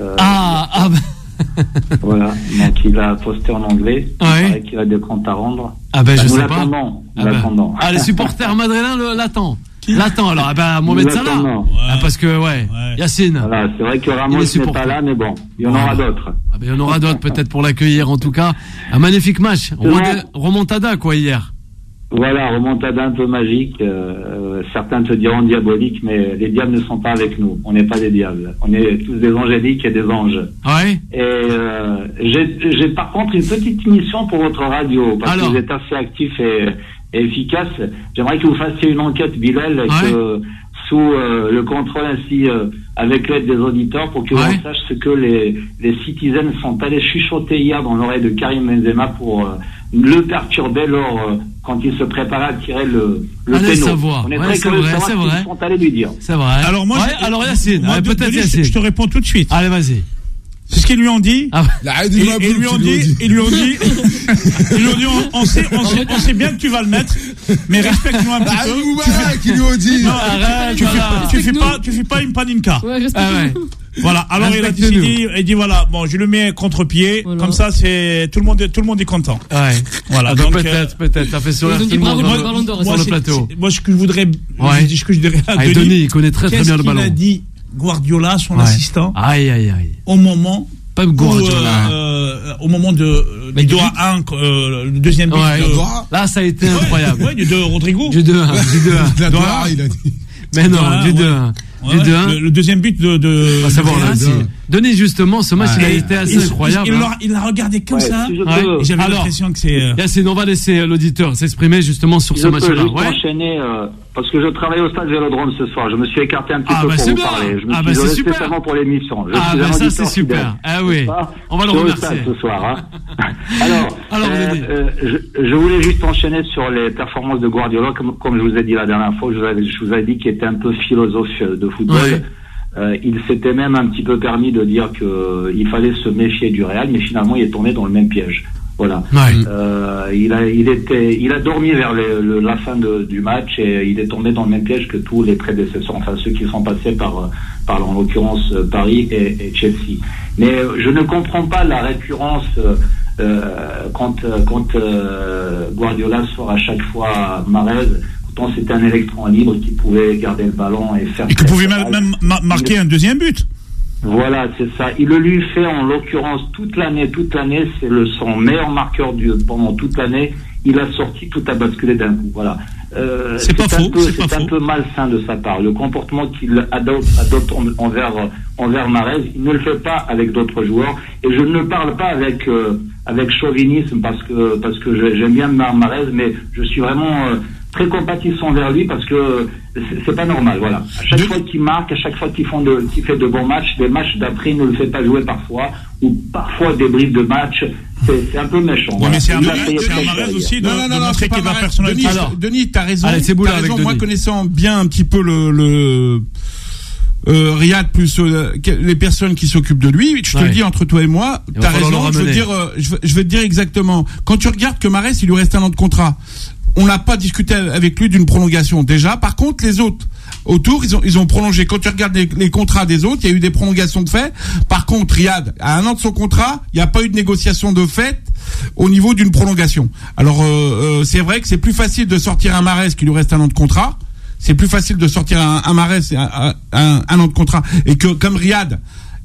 Voilà, donc il a posté en anglais. Il paraît qu'il a des comptes à rendre. Je sais pas. L'attendant. Les supporters madrilènes l'attendent alors. Mohamed Salah. Parce que, Yacine. Voilà, c'est vrai que Ramos n'est pas là, mais bon, il y en aura d'autres. Il y en aura d'autres peut-être pour l'accueillir, en tout cas. Un magnifique match. Remontada, hier. Voilà, remontada un peu magique. Certains te diront diabolique, mais les diables ne sont pas avec nous. On n'est pas des diables. On est tous des angéliques et des anges. Ouais. Et j'ai par contre une petite mission pour votre radio, parce que vous êtes assez actif et efficace. J'aimerais que vous fassiez une enquête, Bilal, sous le contrôle ainsi avec l'aide des auditeurs, pour que l'on sache ce que les citizens sont allés chuchoter hier dans l'oreille de Karim Benzema pour le perturber quand il se préparait à tirer le péno. On est très curieux de savoir ce qu'ils sont allés lui dire. C'est vrai. Alors moi, Yacine, peut-être Yacine. Je te réponds tout de suite. Allez, vas-y. C'est ce qu'ils lui ont dit. Ils lui ont dit, on sait bien que tu vas le mettre, mais respecte-nous un petit peu. Qui lui ont dit. Tu fais pas une paninka. Voilà. Alors il a décidé, il dit voilà, bon, je le mets contre-pied, comme ça c'est tout le monde est content. Voilà. Donc peut-être, ça fait sourire tout le monde sur le plateau. Moi ce que je dirais à Denis, il connaît très bien le ballon. Qu'est-ce qu'il a dit Guardiola, son assistant, aïe. au moment Pep Guardiola. Au moment du doigt 1, le deuxième but. Là, ça a été incroyable. Du 2 Rodrigo. Du 2-1. La Doha, il a dit. Mais non, du 2-1. du 2-1. Le deuxième but de Denis, justement, ce match, il a été assez incroyable. Il l'a regardé comme ça. J'avais l'impression que c'est... Yacine, on va laisser l'auditeur s'exprimer justement sur ce match-là. Je peux enchaîner, parce que je travaille au stade Vélodrome ce soir. Je me suis écarté un petit peu pour vous parler. Je me suis isolé spécialement pour l'émission. Ça, c'est super. Ah oui, on va le remercier. Ce soir. Alors, je voulais juste enchaîner sur les performances de Guardiola, comme je vous ai dit la dernière fois. Je vous avais dit qu'il était un peu philosophe de football. Il s'était même un petit peu permis de dire qu'il fallait se méfier du Real, mais finalement il est tombé dans le même piège. Voilà. Il a dormi vers la fin du match et il est tombé dans le même piège que tous les prédécesseurs, enfin ceux qui sont passés par en l'occurrence Paris et Chelsea. Mais je ne comprends pas la récurrence quand Guardiola sort à chaque fois Mahrez. Pourtant c'était un électron libre qui pouvait garder le ballon et faire... Et qui pouvait même marquer un deuxième but. Voilà, c'est ça. Il le lui fait en l'occurrence toute l'année. C'est son meilleur marqueur pendant toute l'année. Il a sorti, tout a basculé d'un coup. Voilà. C'est pas faux. C'est un peu malsain de sa part. Le comportement qu'il adopte envers Mahrez, il ne le fait pas avec d'autres joueurs. Et je ne parle pas avec chauvinisme parce que j'aime bien Mahrez, mais je suis vraiment très compatissant vers lui parce que c'est pas normal, voilà. À chaque fois qu'il marque, à chaque fois qu'il fait de bons matchs, les matchs d'après, il ne le fait pas jouer parfois, ou parfois des brides de match, c'est un peu méchant. Voilà. Mais c'est un Mahrez aussi de montrer qu'il a la personnalité. Denis, t'as raison. Allez, c'est Boula avec Denis. Moi, connaissant bien un petit peu le Riyad plus les personnes qui s'occupent de lui, je te le dis entre toi et moi, t'as raison. Je vais te dire exactement. Quand tu regardes que Mahrez, il lui reste un an de contrat. On n'a pas discuté avec lui d'une prolongation déjà. Par contre, les autres autour, ils ont prolongé. Quand tu regardes les contrats des autres, il y a eu des prolongations de fait. Par contre, Riyad, à un an de son contrat, il n'y a pas eu de négociation de fait au niveau d'une prolongation. Alors, c'est vrai que c'est plus facile de sortir un Mahrez qui lui reste un an de contrat. C'est plus facile de sortir un Mahrez un an de contrat. Et que, comme Riyad,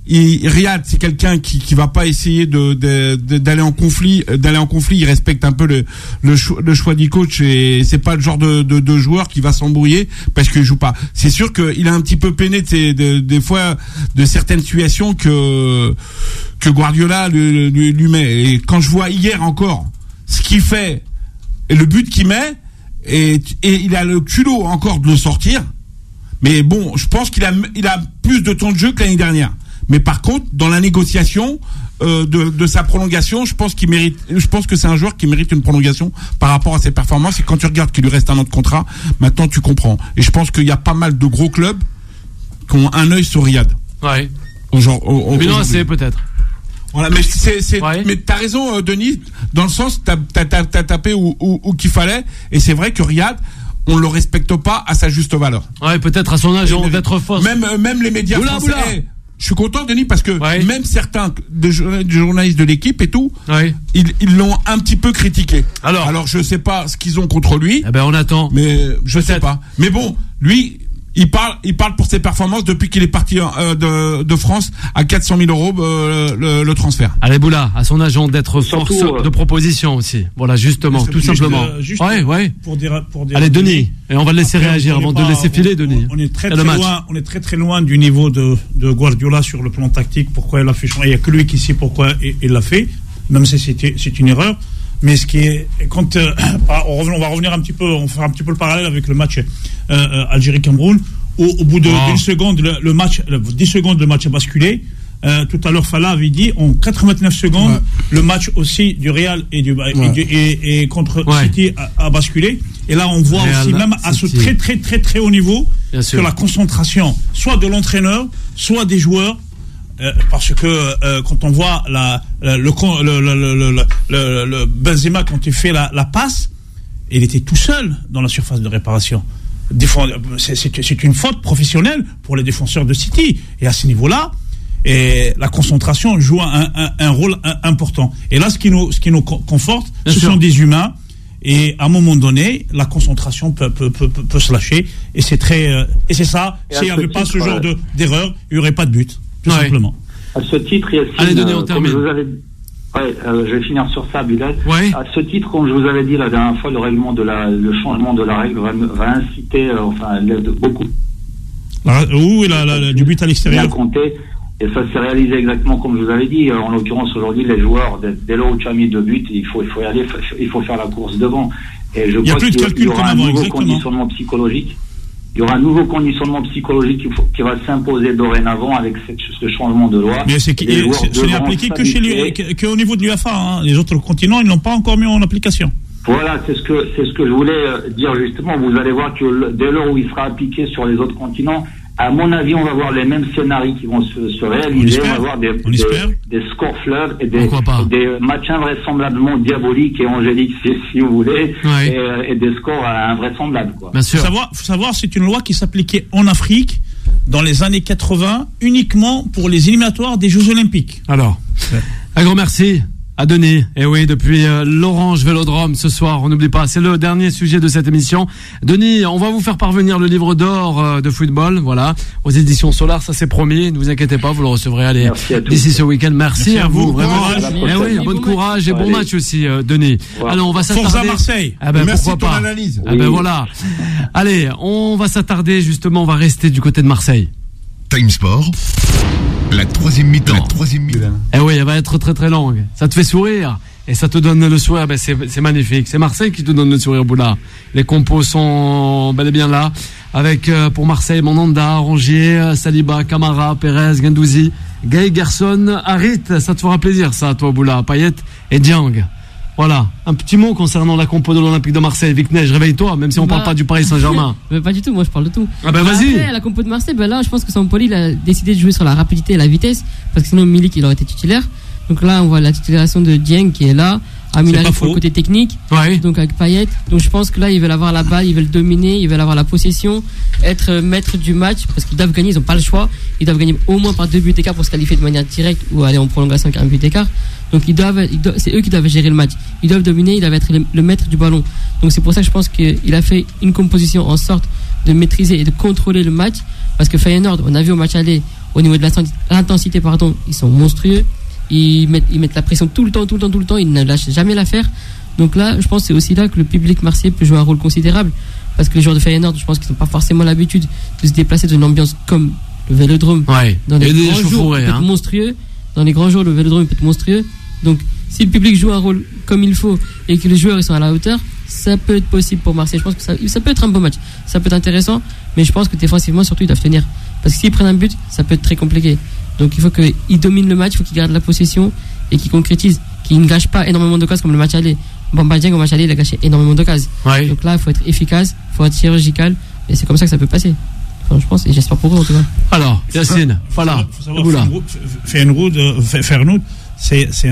c'est quelqu'un qui va pas essayer d'aller en conflit. Il respecte un peu le choix du coach et c'est pas le genre de joueur qui va s'embrouiller parce qu'il joue pas. C'est sûr qu'il a un petit peu peiné des fois de certaines situations que Guardiola lui met. Et quand je vois hier encore ce qu'il fait et le but qu'il met et il a le culot encore de le sortir. Mais bon, je pense qu'il a plus de temps de jeu que l'année dernière. Mais par contre, dans la négociation de sa prolongation, je pense que c'est un joueur qui mérite une prolongation par rapport à ses performances. Et quand tu regardes qu'il lui reste un an de contrat, maintenant tu comprends. Et je pense qu'il y a pas mal de gros clubs qui ont un œil sur Riyad. Ouais. Mais non, c'est peut-être. Voilà, mais mais t'as raison, Denis, dans le sens t'as tapé où qu'il fallait. Et c'est vrai que Riyad, on le respecte pas à sa juste valeur. Ouais, peut-être à son âge d'être fort. Même les médias français. Je suis content, Denis, parce que même certains journalistes de l'équipe et tout, ils l'ont un petit peu critiqué. Alors je sais pas ce qu'ils ont contre lui. Eh ben on attend. Mais je sais pas. Mais bon, lui, il parle pour ses performances depuis qu'il est parti de France à 400 000 euros le transfert. Allez Boula, à son agent d'être force de proposition aussi. Voilà, justement, tout simplement. Pour dire. Allez Denis, et on va le laisser réagir avant de le laisser filer, Denis. On est très loin du niveau de Guardiola sur le plan tactique. Pourquoi il a fait changer? Il y a que lui qui sait pourquoi il l'a fait, même si c'est une erreur. Mais ce qui est, quand on va revenir un petit peu, on fera un petit peu le parallèle avec le match Algérie-Cameroun, où au bout d'une seconde, 10 secondes, le match a basculé. Tout à l'heure, Fala avait dit en 89 secondes, le match aussi du Real et contre City a basculé. Et là, on voit aussi, même à ce très très très très haut niveau, que la concentration, soit de l'entraîneur, soit des joueurs. Parce que quand on voit le Benzema quand il fait la passe, il était tout seul dans la surface de réparation. C'est une faute professionnelle pour les défenseurs de City. Et à ce niveau-là, la concentration joue un rôle important. Et là, ce qui nous conforte, ce sont des humains. Et à un moment donné, la concentration peut se lâcher. Et c'est ça. S'il n'y avait pas ce genre d'erreur, il n'y aurait pas de but. Tout simplement. À ce titre, Allez, Denis, on termine. je vais finir sur ça, Bilal. À ce titre, comme je vous avais dit la dernière fois, le changement de la règle va inciter, l'aide beaucoup. Du but à l'extérieur. Et ça s'est réalisé exactement comme je vous avais dit. En l'occurrence, aujourd'hui, les joueurs, dès lors où tu as mis 2 buts, il faut y aller, il faut faire la course devant. Et je crois qu'il y aura un nouveau conditionnement psychologique. Il y aura un nouveau conditionnement psychologique qui va s'imposer dorénavant avec ce changement de loi. Mais ce n'est appliqué qu'au niveau de l'UEFA. Hein. Les autres continents, ils ne l'ont pas encore mis en application. Voilà, c'est ce que je voulais dire justement. Vous allez voir que dès lors où il sera appliqué sur les autres continents, à mon avis, on va voir les mêmes scénarios qui vont se réaliser. On va voir des scores fleuves et des matchs invraisemblablement diaboliques et angéliques, si vous voulez, et des scores invraisemblables. Quoi. Bien sûr. Faut savoir, c'est une loi qui s'appliquait en Afrique dans les années 80 uniquement pour les éliminatoires des Jeux Olympiques. Alors, un grand merci à Denis. Et oui, depuis l'Orange Vélodrome ce soir, on n'oublie pas, c'est le dernier sujet de cette émission. Denis, on va vous faire parvenir le livre d'or de football, voilà, aux éditions Solar, ça c'est promis, ne vous inquiétez pas, vous le recevrez d'ici ce week-end. Merci à vous, vraiment. Et oui, bon courage et bon match aussi, Denis. Ouais. Alors, on va s'attarder. Forza Marseille. Ah ben, merci pourquoi pas. Analyse. Ah ben voilà. Allez, on va s'attarder justement, on va rester du côté de Marseille. Time Sport. La troisième mi-temps. Eh oui, elle va être très très longue. Ça te fait sourire et ça te donne le sourire. Ben c'est magnifique. C'est Marseille qui te donne le sourire, Boula. Les compos sont bel et bien là. Avec pour Marseille, Mandanda, Rongier, Saliba, Camara, Pérez, Guendouzi, Gay, Gerson, Harit. Ça te fera plaisir, ça, toi, Boula. Payet et Dieng. Voilà, un petit mot concernant la compo de l'Olympique de Marseille. Vic Neige, réveille-toi, même si on parle pas du Paris Saint-Germain. Mais pas du tout, moi je parle de tout. Ah ben vas-y. Après, la compo de Marseille, là je pense que Sampoli il a décidé de jouer sur la rapidité et la vitesse, parce que sinon Milik il aurait été titulaire. Donc là on voit la titularisation de Dieng qui est là, Amin pour le côté technique, donc avec Payet. Donc je pense que là ils veulent avoir la balle, ils veulent dominer, ils veulent avoir la possession, être maître du match, parce qu'ils doivent gagner, ils n'ont pas le choix. Ils doivent gagner au moins par 2 buts d'écart pour se qualifier de manière directe ou aller en prolongation avec un but d'écart. Donc c'est eux qui doivent gérer le match. Ils doivent dominer, ils doivent être le maître du ballon. Donc c'est pour ça que je pense qu'il a fait une composition en sorte de maîtriser et de contrôler le match. Parce que Feyenoord, on a vu au match aller, au niveau de l'intensité, ils sont monstrueux. Ils mettent la pression tout le temps. Ils ne lâchent jamais l'affaire. Donc là, je pense que c'est aussi là que le public marseillais peut jouer un rôle considérable. Parce que les joueurs de Feyenoord, je pense qu'ils n'ont pas forcément l'habitude de se déplacer dans une ambiance comme le Vélodrome. Dans les grands jours, il peut être monstrueux. Dans les grands jours, le Vélodrome peut être monstrueux. Donc, si le public joue un rôle comme il faut et que les joueurs ils sont à la hauteur, ça peut être possible pour Marseille. Je pense que ça peut être un beau match. Ça peut être intéressant, mais je pense que défensivement, surtout, ils doivent tenir. Parce que s'ils prennent un but, ça peut être très compliqué. Donc, il faut qu'ils dominent le match, il faut qu'ils gardent la possession et qu'ils concrétisent, qu'ils ne gâchent pas énormément d'occasions comme le match aller. Bamba Dieng, au match aller, il a gâché énormément d'occasions. Ouais. Donc là, il faut être efficace, il faut être chirurgical, et c'est comme ça que ça peut passer. Enfin, je pense, et j'espère pour eux en tout cas. Alors, Yacine, voilà. Feyenoord, c'est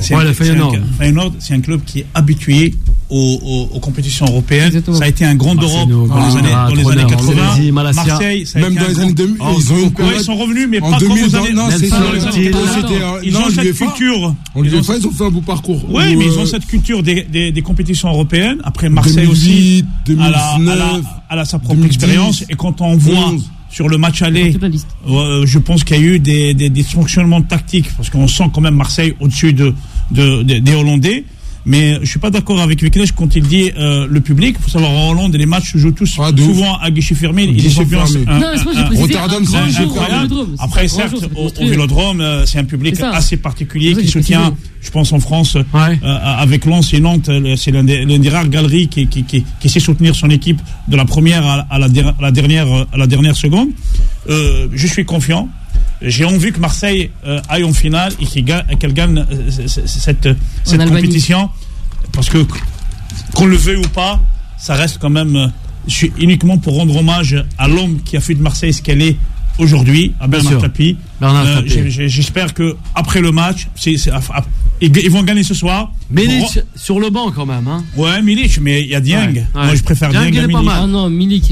un club qui est habitué aux compétitions européennes. Exactement. Ça a été un grand d'Europe dans les années 80. Marseille, ça a même été dans les années 2000, ils sont revenus, mais pas comme aux années. Ils ont cette culture. Ils ont fait un beau parcours. Oui, mais ils ont cette culture des compétitions européennes. Après, Marseille aussi, elle a sa propre expérience. Et quand on voit sur le match aller, je pense qu'il y a eu des dysfonctionnements tactiques, parce qu'on sent quand même Marseille au-dessus des Hollandais. Mais je suis pas d'accord avec Viknesh quand il dit le public. Il faut savoir, en Hollande, les matchs se jouent tous souvent à guichet fermé. Rotterdam, c'est incroyable. Après, certes, au Vélodrome, c'est un public assez particulier qui soutient, je pense, en France, avec Lens et Nantes, c'est l'un des rares galeries qui sait soutenir son équipe de la première à la dernière seconde. Je suis confiant. J'ai envie que Marseille aille en finale et qu'elle gagne cette compétition, parce que qu'on le veuille ou pas, ça reste quand même uniquement pour rendre hommage à l'homme qui a fait de Marseille ce qu'elle est aujourd'hui, à Bernard Tapie. J'espère que après le match, ils vont gagner ce soir. Milik sur le banc quand même, hein. Ouais, Milik, mais il y a Dieng. Ouais. Moi, je préfère Dieng. Il est pas mal. Ah non, Milik.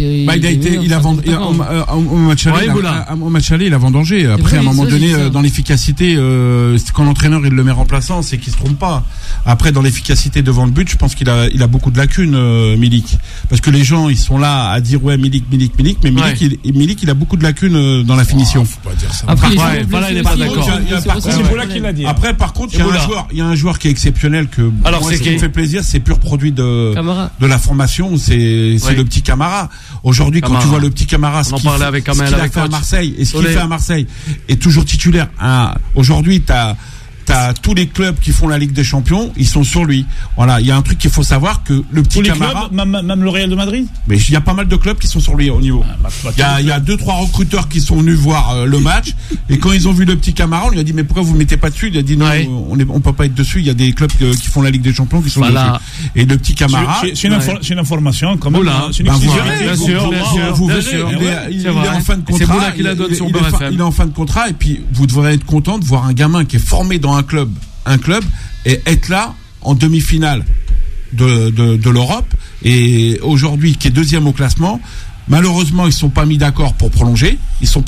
Au match aller, il a vendangé. Après, à un moment donné, dans l'efficacité, quand l'entraîneur il le met remplaçant, c'est qu'il se trompe pas. Après, dans l'efficacité devant le but, je pense qu'il a beaucoup de lacunes, Milik. Parce que les gens, ils sont là à dire ouais, Milik, mais Milik, il a beaucoup de lacunes dans la finition. Faut pas dire ça. Après, voilà, il n'est pas d'accord. C'est Boula qui l'a dit. Après, par contre, il y a un joueur. un joueur qui est exceptionnel que moi, ce qui me fait plaisir, c'est pur produit de la formation, c'est le petit Camara. Aujourd'hui, quand tu vois le petit Camara, ce qu'il a fait à Marseille et ce qu'il fait à Marseille est toujours titulaire. Aujourd'hui, t'as tous les clubs qui font la Ligue des Champions, ils sont sur lui. Voilà, il y a un truc qu'il faut savoir que le petit Camara, même le Real de Madrid. Mais il y a pas mal de clubs qui sont sur lui au niveau. Il y a 2-3 recruteurs qui sont venus voir le match et quand ils ont vu le petit Camara, on lui a dit mais pourquoi vous ne mettez pas dessus? Il a dit non, on peut pas être dessus. Il y a des clubs qui font la Ligue des Champions qui sont dessus. Et le petit Camara, c'est une information quand même. C'est une bien sûr. Il est en fin de contrat. C'est Moula qui la donne sur Beurre FM. Il est en fin de contrat et puis vous devrez être content de voir un gamin qui est formé dans un club et être là en demi-finale de l'Europe et aujourd'hui qui est deuxième au classement. Malheureusement, ils se sont pas mis d'accord pour prolonger.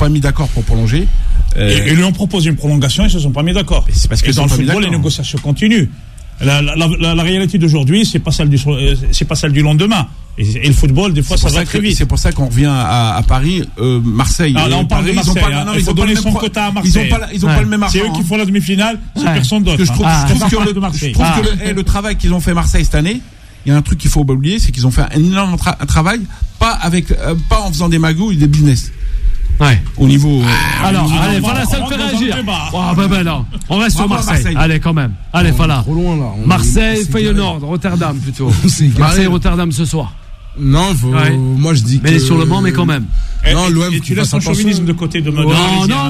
Et lui ont proposé une prolongation, ils se sont pas mis d'accord. C'est parce que dans le football, les négociations continuent. La réalité d'aujourd'hui, c'est pas celle du lendemain. Et le football, des fois, ça va très vite. C'est pour ça qu'on revient à Paris, Marseille. Là, on parle de Marseille. Il faut donner son quota à Marseille. Ils ont pas le même argent. C'est eux qui font la demi-finale, c'est personne d'autre. Je trouve que le travail qu'ils ont fait Marseille cette année, il y a un truc qu'il faut pas oublier, c'est qu'ils ont fait un énorme travail, pas en faisant des magouilles, des business. Au niveau. Alors, allez, voilà, ça me fait réagir. Non. On reste sur Marseille. Allez, quand même. Allez, voilà. Trop loin, là. Marseille, Feyenoord, Rotterdam plutôt. Marseille, Rotterdam ce soir. Non, moi je dis que. Mais il est sur le banc, mais quand même. Non, l'OM, tu laisses son chauvinisme de côté de Non,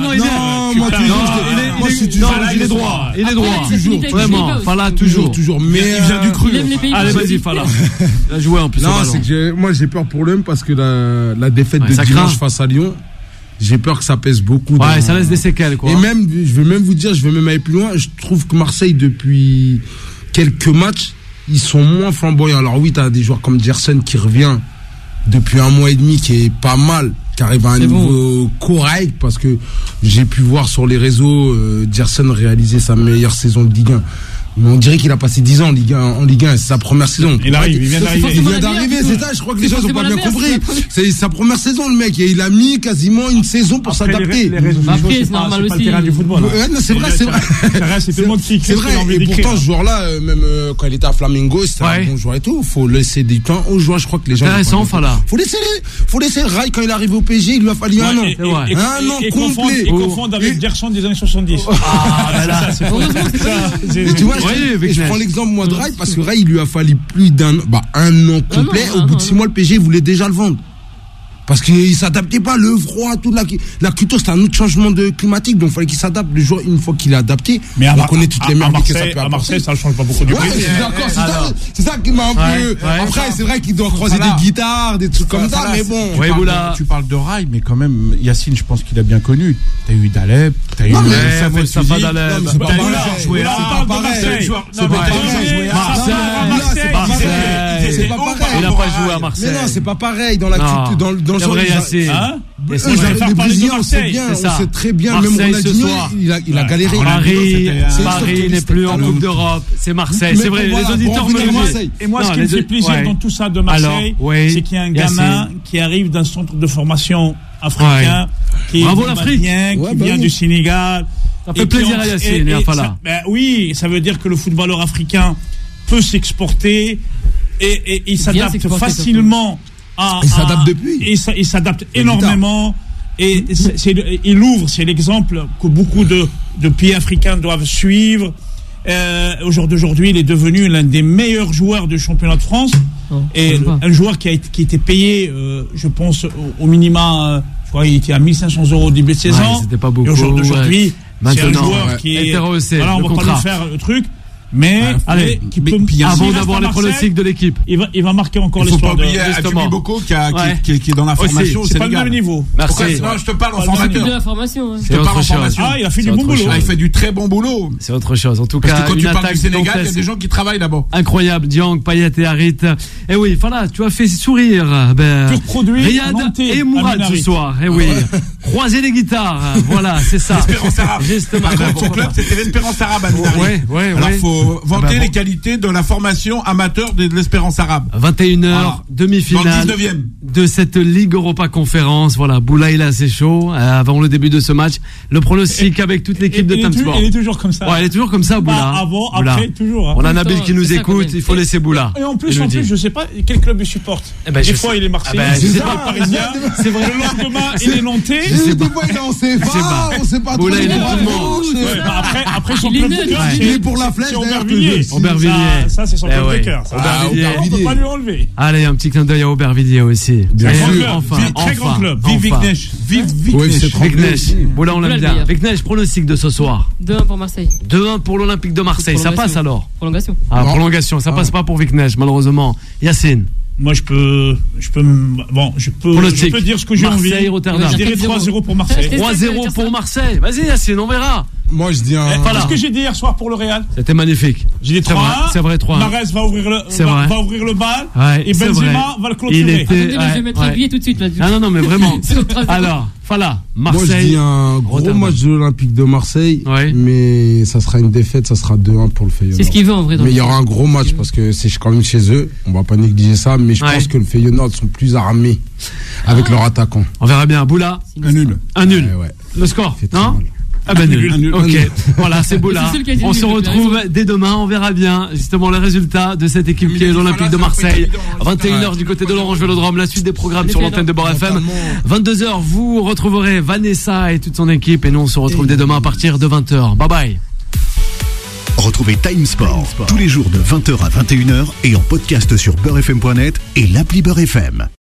il est droit. Il est droit. Toujours. Vraiment. Fala, toujours. Mais il vient du cru. Allez, vas-y, Fala. Il a joué en plus. Non, c'est que moi j'ai peur pour l'OM parce que la défaite de dimanche face à Lyon, j'ai peur que ça pèse beaucoup. Ça laisse des séquelles, quoi. Et même, je vais même vous dire, je vais même aller plus loin. Je trouve que Marseille, depuis quelques matchs, ils sont moins flamboyants. Alors oui, t'as des joueurs comme Gerson qui revient depuis 1 mois et demi, qui est pas mal, qui arrive à un niveau correct, parce que j'ai pu voir sur les réseaux Gerson réaliser sa meilleure saison de Ligue 1. Mais on dirait qu'il a passé 10 ans en Ligue 1, c'est sa première saison. Il vient d'arriver, c'est ça, je crois que les gens n'ont pas bien compris. C'est sa première saison, le mec, et il a mis quasiment une saison pour s'adapter. Après, c'est normal aussi. C'est vrai. C'est vrai, et pourtant, ce joueur-là, même quand il était à Flamengo, c'était un bon joueur et tout. Faut laisser du temps aux joueurs, je crois que les gens. Intéressant, Fala. Faut laisser le Rail quand il est arrivé au PSG, il lui a fallu un an. Un an complet. Et confondre avec Gerson des années 70. Ah, là, c'est tu vois, je prends l'exemple moi de Rai parce que Rai il lui a fallu plus un an complet. Au bout de 6 mois, le PSG voulait déjà le vendre. Parce qu'il s'adaptait pas, le froid, tout la culture, c'était un autre changement de climatique, donc il fallait qu'il s'adapte. Le joueur, une fois qu'il est adapté, on connaît toutes les merdes que ça peut apporter. À Marseille, ça ne change pas beaucoup du tout. C'est ça qui m'a un peu. Après, c'est vrai qu'il doit croiser des guitares, des trucs comme ça, mais bon. Tu parles de Rai, mais quand même, Yacine, je pense qu'il a bien connu. T'as eu Daleb, t'as eu Mustafa Daleb. C'est pas pareil. C'est pas pareil. Il n'a pas joué à Marseille. Mais non, c'est pas pareil dans la culture, dans le vrai Yacine. Les Brésiliens, on sait bien, on sait très bien. Même Ronaldinho, il a galéré. Paris n'est plus en Coupe d'Europe. C'est Marseille. C'est vrai, les auditeurs me le disent. Et moi, ce qui me fait plaisir dans tout ça de Marseille, c'est qu'il y a un gamin qui arrive d'un centre de formation africain, qui est malien, qui vient du Sénégal. Ça fait plaisir à Yacine et à Fala. Oui, ça veut dire que le footballeur africain peut s'exporter et il s'adapte facilement. Il s'adapte depuis. Il s'adapte énormément. Et il ouvre, c'est l'exemple que beaucoup de pays africains doivent suivre. Au jour d'aujourd'hui, il est devenu l'un des meilleurs joueurs du championnat de France. Et un joueur qui était payé, je pense, au minima, je crois qu'il était à 1 500 € au début de saison. C'était pas beaucoup. Et au jour d'aujourd'hui, c'est un joueur qui est. Voilà, on va pas lui faire le truc. Mais qui peut avant d'avoir les pronostics de l'équipe, il va marquer encore l'histoire de Adjumi Boko qui est dans la formation. C'est pas le même niveau. Merci. Non, je te parle en formateur. De la formation. C'est autre chose. Il a fait du bon boulot. Il fait du très bon boulot. C'est autre chose. En tout cas, parce que quand tu parles du Sénégal, il y a des gens qui travaillent là-bas. Incroyable, Diang, Payet et Harit. Et oui, voilà, tu as fait sourire pur produit Riyad et Mourad ce soir. Et oui. Croiser les guitares, voilà, c'est ça. L'Espérance Arabe. Justement. Son club, c'était l'Espérance Arabe à Minari. Alors, faut vanter les qualités de la formation amateur de l'Espérance Arabe. 21h, demi-finale de cette Ligue Europa Conférence. Voilà, Boula, il est assez chaud avant le début de ce match. Le pronostic avec toute l'équipe de Time Sport. Il est toujours comme ça. Ouais, il est toujours comme ça, Boula. Avant, après, toujours. On a Nabil qui nous écoute, il faut laisser Boula. Et en plus, je sais pas quel club il supporte. Des fois, il est marseillais. C'est pas parisien. C'est vrai. Le lendemain, il est nantais. Des fois, il est en CFA, on sait pas trop. Il est tout le monde. Après, son club de cœur, il est pour la flèche. Aubervilliers. Ça, c'est son club de cœur. On peut pas lui enlever. Allez, un petit clin d'œil à Aubervilliers aussi. Bien sûr. Enfin. Très grand club. Vive Viknesh. Vive Viknesh. Boula, on l'aime bien. Viknesh, pronostic de ce soir. 2-1 pour Marseille. 2-1 pour l'Olympique de Marseille. Ça passe alors? Prolongation. Prolongation. Ça passe pas pour Viknesh, malheureusement. Yacine. Moi, je peux dire ce que j'ai envie. Marseille, Rotterdam. Je dirais 3-0 pour Marseille. 3-0 pour Marseille. Vas-y, Yacine, on verra. Moi, je dis Qu'est-ce que j'ai dit hier soir pour le Real? C'était magnifique. J'ai dit 3-1. C'est vrai, 3-1. Mahrez va ouvrir le bal. Ouais, et Benzema va le clôturer. Je vais mettre un billet tout de suite là. Non, mais vraiment. Alors, voilà. Marseille. Moi, je dis un gros match de l'Olympique de Marseille. Ouais. Mais ça sera une défaite, ça sera 2-1 pour le Feyenoord. C'est ce qu'il veut en vrai. Mais il y aura un gros match parce que c'est quand même chez eux. On va pas négliger ça. Mais je pense que le Feyenoord sont plus armés avec leur attaquant. On verra bien. Boula. Un nul. Ouais. Le score, non? Nul. Ok, voilà, c'est beau là. On se retrouve dès demain, on verra bien justement les résultats de cette équipe qui est l'Olympique de Marseille. 21h du côté de l'Orange Vélodrome, la suite des programmes sur l'antenne de Beurre FM. 22h, vous retrouverez Vanessa et toute son équipe et nous on se retrouve dès demain à partir de 20h. Bye bye. Retrouvez Time Sport tous les jours de 20h à 21h et en podcast sur beurrefm.net et l'appli Beurre FM.